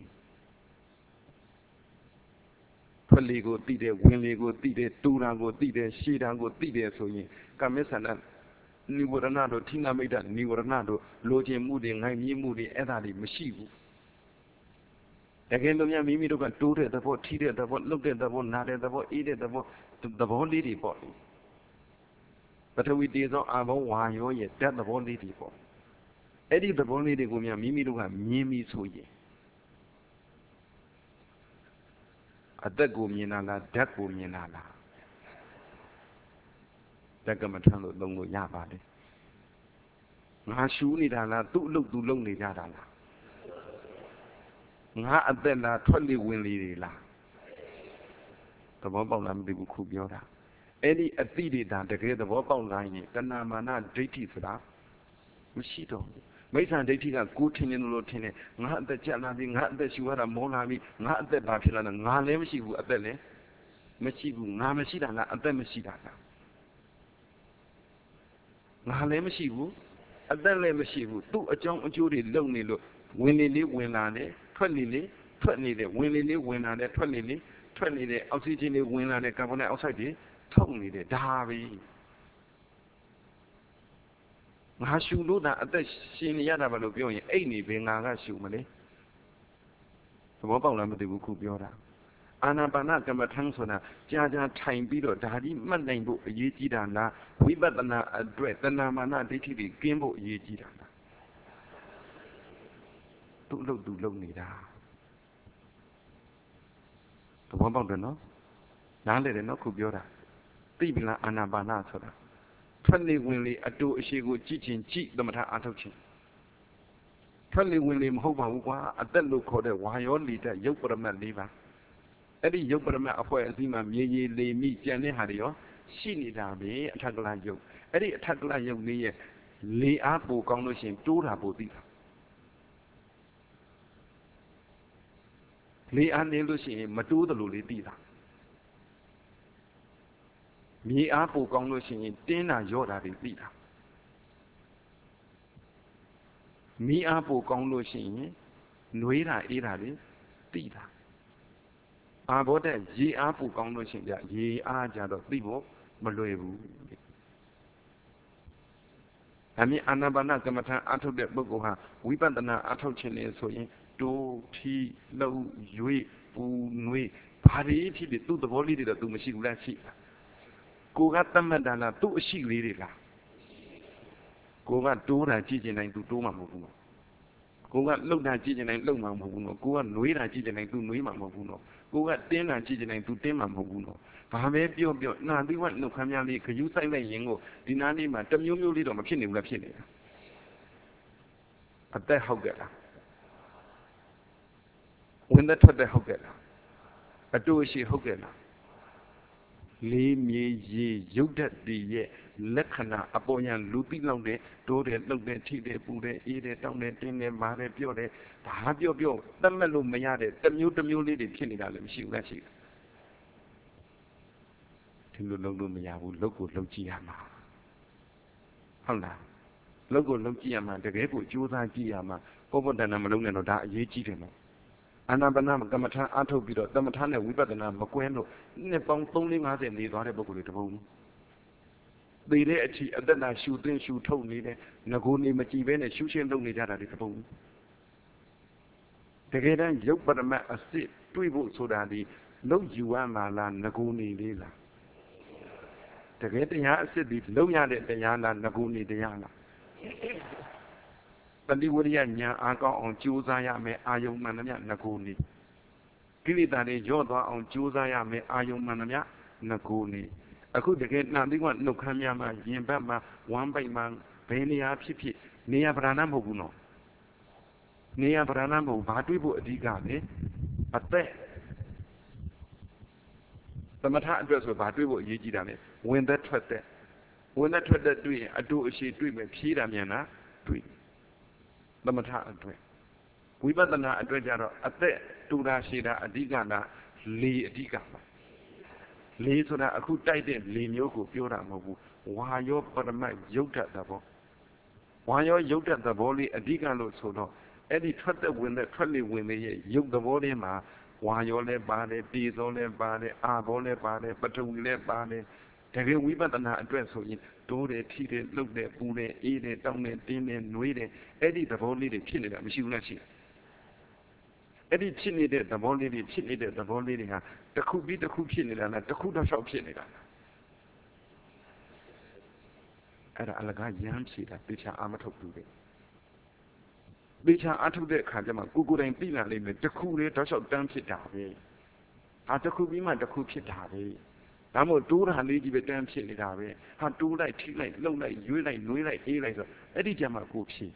ထွက်လေကိုသိတယ်ဝင်လေကိုသိတယ်တူတာကိုသိတယ်ရှည်တာကိုသိတယ်ဆိုရင်ကမ္မဆန္ဒနိဝရဏတို့ထိနာမိတ်တနိဝရဏတို့လိုချင်မှုတွေငိုင်မြင့်မှုတွေအဲ့ဒါတွေမရှိဘူးတကယ်လို့များမိမိတို့ကတိုးတဲ့သဘောထိတဲ့သဘောလှုပ်တဲ့သဘောနာတဲ့သဘောအေးတဲ့သဘောသဘောလေးတွေပေါ့လေပထဝီတေဇောအာဘောဝါယောရဲ့ဓာတ်သဘောလေးတွေပေါ့အဲ့ဒီသဘောလေးတွေကိုများမိမိတို့ကမြင်ပြီးဆိုရင်အသက်ကိုမြင်တာလားဓာတ်ကိုမြင်တာလားဓာတ်ကမထမ်းလို့သုံးလို့ရပါတယ်ငါရှူနေတာလားသူ့အလုပ်သူလုပ်နေကြတာလားငါအသက်လားထွက်လေဝင်လေတွေလားသဘောပေါက်လားမသိဘူးခုပြောတာအဲ့ဒီအတိတွေဒါတကယ်သဘောပေါက်လာရင်တဏမာနဒိဋ္ဌိဆိုတာမရှိတော့ဘူးမိစ္ဆာဒိဋ္ဌိကကိုထင်နေလို့ထင်တယ်ငါအသက်ကျလာပြီငါအသက်ရှူရတာမောလာပြီငါအသက်ဘာဖြစ်လာလဲငါလည်းမရှိဘူးအသက်လည်းမရှိဘူးငါမရှိတာလားအသက်မရှိတာလားငါလည်းမရှိဘူးအသက်လည်းမရှိဘူးသူ့အကြောင်းအကျိုးတွေလုံနေလို့ဝင်လေလေးဝင်လာတယ်ထွက်လေလေးထွက်နေတယ်ဝင်လေလေးဝင်လာတယ်ထွက်လေလေးထွက်နေတယ်အောက်ဆီဂျင်တွေဝင်လာတယ်ကာဗွန်ဒိုင်အောက်ဆိုက်တွေထုတ်နေတယ်ဒါပဲငါရှူလို့တာအသက်ရှင်နေရတာပဲလို့ပြောရင်အဲ့နေပဲငါကရှူမလဲသဘောပေါက်လားမသိဘူးခုပြောတာအာနာပါနကမ္မထံဆိုတာကြာကြာထိုင်ပြီးတော့ဒါဒီမှတ်နိုင်ဖို့အရေးကြီးတာလားဝိပဿနာအတွက်တဏမာနဒိဋ္ဌိတွေကင်းဖို့အရေးကြီးတာလားသူ့လို့သူလုံနေတာသဘောပေါက်တယ်နော်နားလေတယ်နော်ခုပြောတာသိပြီလားအာနာပါနဆိုတာထွက်လေဝင်လေအတူအရှိကိုကြည့်ချင်းကြည့်သမထအားထုတ်ခြင်းထွက်လေဝင်လေမဟုတ်ပါဘူးကွာအသက်လို့ခေါ်တဲ့ဝါယောလီတဲ့ရုပ်ပရမတ်လေးပါအဲ့ဒီရုပ်ပရမတ်အဖွဲ့အစည်းမှာမြေကြီးလေမိကြံတဲ့ဟာတွေရောရှိနေတာပဲအထက်ကလရုပ်အဲ့ဒီအထက်ကလရုပ်လေးရဲ့လေအားပိုကောင်းလို့ရှိရင်တိုးတာပိုသိတာလေအားနေလို့ရှိရင်မတိုးသလိုလေးသိတာမြေအားပိုကောင်းလို့ရှိရင်တင်းတာရော့တာတွေသိတာမီးအားပိုကောင်းလို့ရှိရင်နှွေးတာအေးတာတွေသိတာအာဘောတဲ့ရေအားပိုကောင်းလို့ရှိရင်ကြရေအားကြတော့သိဖို့မလွယ်ဘူးအမြင်အာနာပါနကမ္မထအားထုတ်တဲ့ပုဂ္ဂိုလ်ဟာဝိပဿနာအားထုတ်ခြင်းလေဆိုရင်တိုးထီလှုပ်ရွေ့ပူနှွေးဘာတွေဖြစ်ဖြစ်သူ့သဘောလေးတွေတော့သူမရှိဘူးလားရှိတာကိုကတတ်မှတ်တာလားသူ့အရှိလေးတွေလားကိုကတိုးတာကြည့်ကျင်တိုင်းသူတိုးမှာမဟုတ်ဘူးနော်ကိုကလှုပ်တာကြည့်ကျင်တိုင်းလှုပ်မှာမဟုတ်ဘူးနော်ကိုကနှွေးတာကြည့်ကျင်တိုင်းသူနှွေးမှာမဟုတ်ဘူးနော်ကိုကတင်းတာကြည့်ကျင်တိုင်းသူတင်းမှာမဟုတ်ဘူးနော်ဘာပဲပြောပြောနာသီဝနှုတ်ခမ်းများလေးခရူးဆိုင်လိုက်ရင်ကိုဒီနားလေးမှာတမျိုးမျိုးလေးတော့မဖြစ်နေဘူးလားဖြစ်နေတာအသက်ဟုတ်ကဲ့လားဝင်သက်ထွက်တဲ့ဟုတ်ကဲ့လားအတူရှိဟုတ်ကဲ့လားလေးမြေရေရုပ်ဓာတ်တွေရဲ့လက္ခဏာအပေါ်ညာလူသိလောက်တဲ့တိုးတယ်လှုပ်တယ်ထိတယ်ပူတယ်အေးတယ်တောင်းတယ်တင်းတယ်မာတယ်ပြော့တယ်ဘာပြောပြောသတ်မှတ်လို့မရတဲ့တစ်မျိုးတစ်မျိုးလေးတွေဖြစ်နေတာလည်းမရှိဘူးလားရှိတယ်ဒီလိုလုပ်လို့မရဘူးလုပ်ကိုလုပ်ကြည့်ရမှာဟုတ်လားလုပ်ကိုလုပ်ကြည့်ရမှာတကယ်ကိုကြိုးစားကြည့်ရမှာဘောဘောတဏ္ဍမလုံးနဲ့တော့ဒါအရေးကြီးတယ်နော်အာနာပါနကမ္မထာအားထုတ်ပြီးတော့သမထနဲ့ဝိပဿနာမကွဲလို့နှစ်ပေါင်းသုံးလေးငါးဆယ်နေသွားတဲ့ပုဂ္ဂိုလ်တွေတပုံသေတဲ့အထိအသက်တာရှူသွင်းရှူထုတ်နေတဲ့ငကိုနေမကြည့်ပဲနဲ့ရှူရှင်းလုပ်နေကြတာတွေတပုံတကယ်တမ်းရုပ်ပရမတ်အစစ်တွေ့ဖို့ဆိုတာဒီလုံယူရမှာလားငကိုနေလေးလားတကယ်တရားအစစ်ဒီလုံရတဲ့တရားလားငကိုနေတရားလားတတိဝရိယညာအားကောင်းအောင်ကြိုးစားရမယ်အာယုံမှန်သမျှငကိုနေကိလေသာတွေရော့သွားအောင်ကြိုးစားရမယ်အာယုံမှန်သမျှငကိုနေအခုတကယ်နှံပြီးကနှုတ်ခမ်းများမှာရင်ဘတ်မှာဝမ်းပိတ်မှာဘယ်နေရာဖြစ်ဖြစ်နေရာဗราဏမဟုတ်ဘူးနော်နေရာဗราဏမဟုတ်ဘာတွေးဖို့အဓိကလဲအသက်သမထအတွက်ဆိုဘာတွေးဖို့အရေးကြီးတာလဲဝင်သက်ထွက်သက်ဝင်သက်ထွက်သက်တွေ့ရင်အတူအရှိတွေ့မယ်ဖြေးတာမြန်တာတွေ့သမထအတွက်ဝိပဿနာအတွက်ကြတော့အသက်တူတာရှည်တာအဓိကလားလေအဓိကပါလေဆိုတာအခုတိုက်တဲ့လေမျိုးကိုပြောတာမဟုတ်ဘူးဝါယောပရမတ်ယုတ်တတ်သဘောဝါယောယုတ်တတ်သဘောလေးအဓိကလို့ဆိုတော့အဲ့ဒီထွက်သက်ဝင်တဲ့ထွက်လေဝင်တဲ့ယုတ်သဘောလေးမှာဝါယောလည်းပါတယ်ပြေစောလည်းပါတယ်အာဘောလည်းပါတယ်ပထဝီလည်းပါတယ်တကယ်ဝိပဿနာအတွက်ဆိုရင်တိုးတယ်ထိတယ်လှုပ်တယ်ပူတယ်အေးတယ်တောင်းတယ်တင်းတယ်နှွေးတယ်အဲ့ဒီသဘောလေးတွေဖြစ်နေတာမရှိဘူးလားရှိအဲ့ဒီဖြစ်နေတဲ့သဘောလေးတွေဖြစ်နေတဲ့သဘောလေးတွေဟာတစ်ခုပြီးတစ်ခုဖြစ်နေတာလားတစ်ခုတော့လျှောက်ဖြစ်နေတာလားအဲ့ဒါအလကားရမ်းဖြေတာတေချာအာမထုတ်ဘူးလေတေချာအထုတ်တဲ့အခါကျမှကိုကိုယ်တိုင်သိလာလိမ့်မယ်တစ်ခုလေးတော့လျှောက်တန်းဖြစ်တာပဲဟာတစ်ခုပြီးမှတစ်ခုဖြစ်တာပဲဒါမို့တိုးတာလေးကြီးပဲတန်းဖြစ်နေတာပဲဟာတိုးလိုက်ထိလိုက်လှုပ်လိုက်ရွေးလိုက်နှွေးလိုက်အေးလိုက်ဆိုအဲ့ဒီကြမှာကိုဖြစ်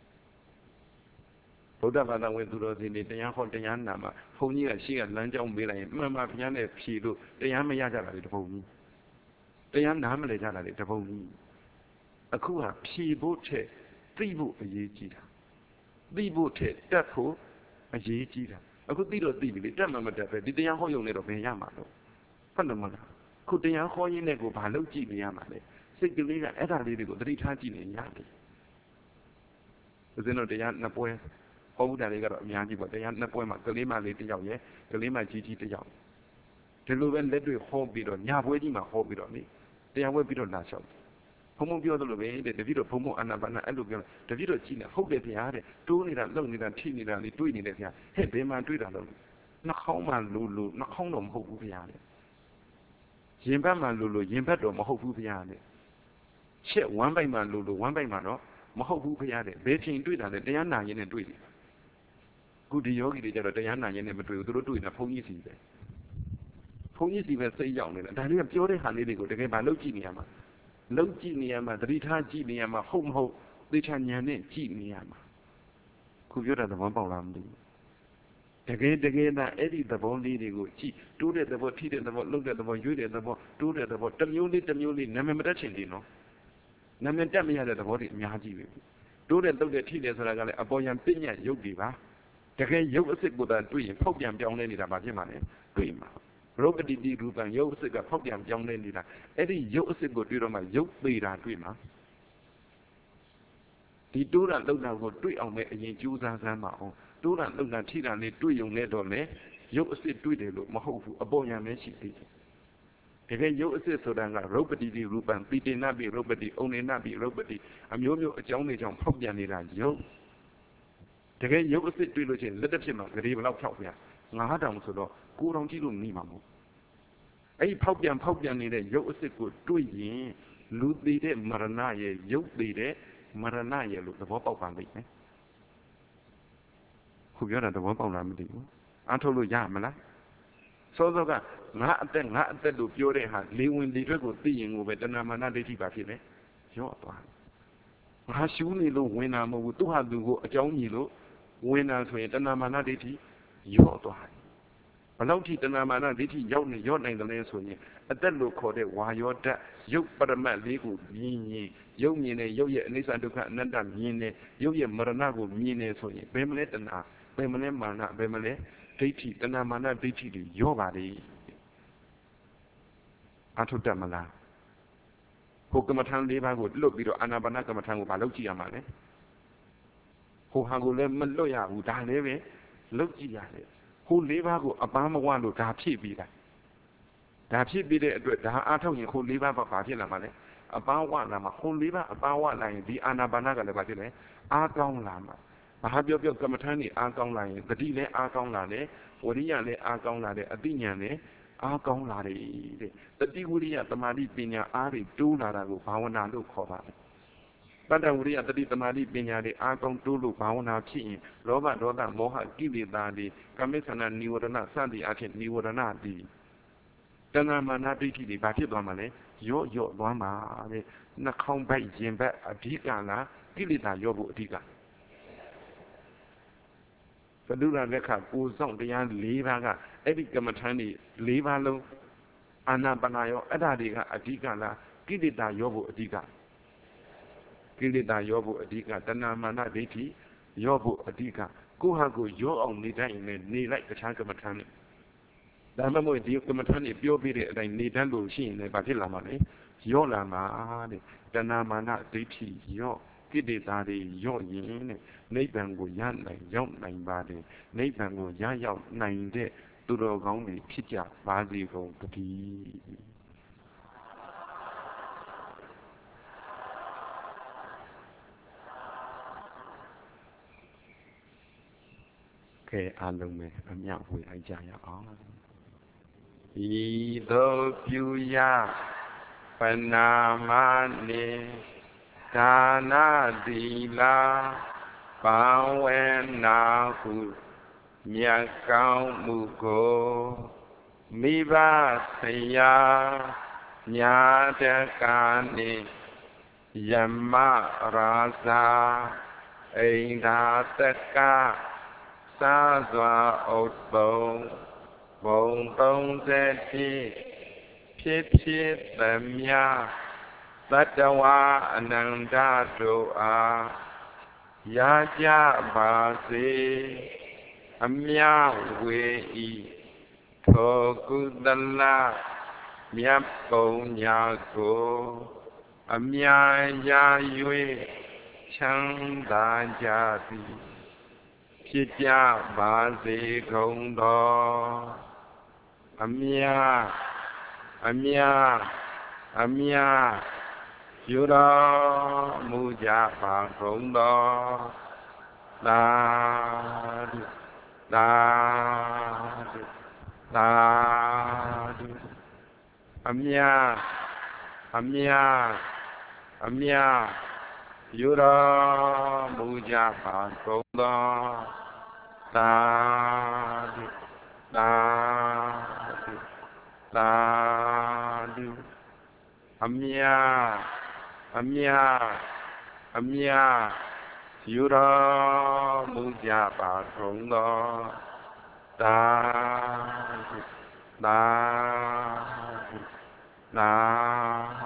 ဗုဒ္ဓဘာသာဝင်သူတော်စင်တွေတရားဟောတရားနာမှာဘုန်းကြီးကရှေ့ကလမ်းကြောင်းမေးလိုက်ရင်မှန်ပါဘုရားနဲ့ဖြေလို့တရားမရကြတာလေတပုံကြီးတရားနားမလဲကြတာလေတပုံကြီးအခုကဖြေဖို့ထက်သိဖို့အရေးကြီးတာသိဖို့ထက်တတ်ဖို့အရေးကြီးတာအခုသိတော့သိပြီလေတတ်မှမတတ်ပဲဒီတရားဟောရုံနဲ့တော့ဘယ်ရမှာတော့ဟုတ်တယ်မလားခုတရားဟောရင်းနဲ့ကိုဘာလုပ်ကြည့်နေရမှာလဲစိတ်ကလေးကအဲ့ဒါလေးတွေကိုသတိထားကြည့်နေရတယ်ဦးဇင်းတို့တရားနှစ်ပွဲဟောဘူးတာလေးကတော့အများကြီးပေါ့တရားနှစ်ပွဲမှာကလေးမလေးတစ်ယောက်ရယ်ကလေးမကြီးကြီးတစ်ယောက်ဒီလိုပဲလက်တွေဟောပြီးတော့ညာပွဲကြီးမှာဟောပြီးတော့လေတရားပွဲပြီးတော့လာလျှောက်ဘုံဘုံပြောသလိုပဲတဲ့တပည့်တော်ဘုံဘုံအာနာပါနာအဲ့လိုပြောတပည့်တော်ကြည့်နေဟုတ်တယ်ဗျာတဲ့တိုးနေတာလှုပ်နေတာထိနေတာလေးတွေးနေတယ်ဗျာဟဲ့ဘယ်မှာတွေးတာလို့နှာခေါင်းမှလိုလိုနှာခေါင်းတော့မဟုတ်ဘူးဗျာတဲ့ရင်ဘတ်မှလိုလိုရင်ဘတ်တော့မဟုတ်ဘူးဗျာတဲ့ချက်ဝမ်းပိုက်မှလိုလိုဝမ်းပိုက်မှတော့မဟုတ်ဘူးဗျာတဲ့ဘယ်ချိန်တွေးတာလဲတရားနာရင်နဲ့တွေးတယ်ခုဒီယောဂီတွေကြတော့တရားနာရင်နဲ့မတွေ့ဘူးသူတို့တွေ့နေတာဘုန်းကြီးစီပဲဘုန်းကြီးစီပဲစိတ်ရောက်နေတာဒါလေးကပြောတဲ့ဟာလေးတွေကိုတကယ်မလုပ်ကြည့်နေရမှာလုပ်ကြည့်နေရမှာသတိထားကြည့်နေရမှာဟုတ်မဟုတ်သိချာဉာဏ်နဲ့ကြည့်နေရမှာခုပြောတဲ့သဘောပေါက်လားမသိဘူးတကယ်တကယ်သာအဲ့ဒီသဘောလေးတွေကိုကြည့်တိုးတဲ့သဘောထိတဲ့သဘောလှုပ်တဲ့သဘောရွေ့တဲ့သဘောတိုးတဲ့သဘောတစ်မျိုးလေးတစ်မျိုးလေးနာမည်မတက်ချင်သေးနော်နာမည်တက်မရတဲ့သဘောတွေအများကြီးပဲတိုးတဲ့လှုပ်တဲ့ထိတဲ့ဆိုတာကလည်းအပေါ်ယံပညာရုပ်တွေပါတကယ်ရုပ်အစစ်ကိုသာတွေ့ရင်ဖောက်ပြန်ပြောင်းလဲနေတာဘာဖြစ်မှာလဲတွေ့မှာရုပ်ပတိတိရူပံရုပ်အစစ်ကဖောက်ပြန်ပြောင်းလဲနေတာအဲ့ဒီရုပ်အစစ်ကိုတွေ့တော့မှရုပ်သေးတာတွေ့မှာဒီတိုးတာလှုပ်တာကိုတွေ့အောင်ပဲအရင်ကြိုးစားစမ်းပါအောင်တိုးတာလှုပ်တာထိတာလေးတွေ့ုံနဲ့တော့လေရုပ်အစစ်တွေ့တယ်လို့မဟုတ်ဘူးအပေါ်ညာပဲရှိသေးတယ်တကယ်ရုပ်အစစ်ဆိုတာကရုပ်ပတိတိရူပံပိတေနပိရုပ်ပတိဩနေနပိရုပ်ပတိအမျိုးမျိုးအကြောင်းတွေကြောင့်ဖောက်ပြန်နေတာရုပ်တကယ်ရုပ်အစစ်တွေ့လို့ချင်းလက်တစ်ဖြစ်မှာဂရေဘလောက်ဖြောက်ပြန်ငါးတောင်ဆိုတော့ကိုယ်တော်ကြည့်လို့မိမှာမဟုတ်အဲ့ဒီဖောက်ပြန်ဖောက်ပြန်နေတဲ့ရုပ်အစစ်ကိုတွေ့ရင်လူသေးတဲ့မရဏရဲ့ရုပ်သေးတဲ့မရဏရဲ့လို့သဘောပေါက်ပါလိမ့်မယ်ခုပြောတာသဘောပေါက်လားမသိဘူးအားထုတ်လို့ရမလားစောစောကငါအသက်ငါအသက်လို့ပြောတဲ့ဟာလေဝင်လေထွက်ကိုသိရင်ကိုပဲတဏမာနဒိဋ္ဌိပါဖြစ်မယ်ရော့သွားငါရှူးနေလို့ဝင်တာမဟုတ်ဘူးသူဟာသူကိုအကြောင်းကြီးလို့ဝင်တာဆိုရင်တဏမာနဒိဋ္ဌိရော့သွားဘလောက်ထိတဏမာနဒိဋ္ဌိရောက်နေရော့နိုင်တယ်လဲဆိုရင်အသက်လို့ခေါ်တဲ့ဝါယောဓာတ်ရုပ်ပရမတ်လေးကိုမြင်ရင်ရုပ်မြင်တဲ့ရုပ်ရဲ့အနိစ္စဒုက္ခအနတ္တမြင်တယ်ရုပ်ရဲ့မရဏကိုမြင်တယ်ဆိုရင်ဘယ်မလဲတဏဘယ်မလဲမာနဘယ်မလဲဒိဋ္ဌိတဏမာနဒိဋ္ဌိတွေရော့ပါလေအထုတတ်မလားဟိုကမ္မထံ၄ပါးကိုလွတ်ပြီးတော့အာနာပါနကမ္မထံကိုမလုပ်ကြည့်ရမှာလေဟိုဟာကိုလည်းမလွတ်ရဘူးဒါလည်းပဲလုပ်ကြည့်ရတယ်ဟို၄ပါးကိုအပန်းမဝလို့ဒါဖြစ်ပြီးတာဒါဖြစ်ပြီးတဲ့အတွက်ဒါအားထုတ်ရင်ဟို၄ပါးဘာဖြစ်လာမှာလဲအပန်းဝလာမှာဟို၄ပါးအပန်းဝလာရင်ဒီအာနာပါနကလည်းဘာဖြစ်လဲအားကောင်းလာမှာဘာပြောပြောကမ္မထံနေအားကောင်းလာရင်တတိလည်းအားကောင်းလာတယ်ဝရိယလည်းအားကောင်းလာတယ်အသိဉာဏ်လည်းအားကောင်းလာတယ်တဲ့တတိဝရိယသမာဓိပညာအားတွေတိုးလာတာကိုဘာဝနာလို့ခေါ်ပါတယ်တတ္တဝရိယတတိသမာဓိပညာတွေအားကောင်းတိုးလို့ဘာဝနာဖြစ်ရင်လောဘဒေါသမောဟကိလေသာတွေကမိစ္ဆနာနိဝရဏစသည်အဖြစ်နိဝရဏတိတဏမာနဒိဋ္ဌိတွေဘာဖြစ်သွားမှာလဲရော့ရော့သွားမှာတဲ့နှာခေါင်းဘက်ရင်ဘက်အဓိကလားကိလေသာရော့ဖို့အဓိကသဒ္ဓရလက်ခကိုဆောင်တရား၄ပါးကအဲ့ဒီကမ္မထန်တွေ၄ပါးလုံးအာနာပါနာရောအဲ့ဒါတွေကအဓိကလားကိလေသာရော့ဖို့အဓိကကိလေသာရော့ဖို့အဓိကတဏမာနဒိဋ္ဌိရော့ဖို့အဓိကကိုဟာကိုရောအောင်နေတိုင်းနဲ့နေလိုက်တခြားကမ္မထမ်းနဲ့ဒါမှမဟုတ်ဒီကမ္မထမ်းနေပြောပြတဲ့အတိုင်းနေတတ်လို့ရှိရင်လည်းဘာဖြစ်လာမှာလဲရော့လာမှာတဲ့တဏမာနဒိဋ္ဌိရော့ကိလေသာတွေရော့ရင်တဲ့နိဗ္ဗာန်ကိုရနိုင်ရောက်နိုင်ပါတယ်နိဗ္ဗာန်ကိုရရောက်နိုင်တဲ့သူတော်ကောင်းတွေဖြစ်ကြပါစေကုန်တည်းကဲအားလုံးပဲအမြောက်ဝေလိုက်ကြရအောင်ဤသို့ပြုရပနာမနေဒါနသီလဘာဝနာဟုမြတ်ကောင်းမှုကိုမိဘဆရာညာတကာနေယမရာဇာအိန္ဒာတကသာစွာဥတ္တုံဘုံသုံးဆယ်ဖြစ်ဖြစ်ဖြစ်သမျှသတ္တဝါအနန္တတို့အားရကြပါစေအမြဝေဤထိုကုသလမြတ်ပုံညာကိုအမြရာ၍ချမ်းသာကြသည်ဖြစ်ကြပါစေကုန်သောအမြအမြအမြယူတော်မူကြပါကုန်သောသာဓုသာဓုသာဓုအမြအမြအမြယူတော်မူကြပါကုန်သောသာဓုသာဓုသာဓုအမြအမြအမြယူတော်မူကြပါကုန်သောသာဓုသာဓုသာ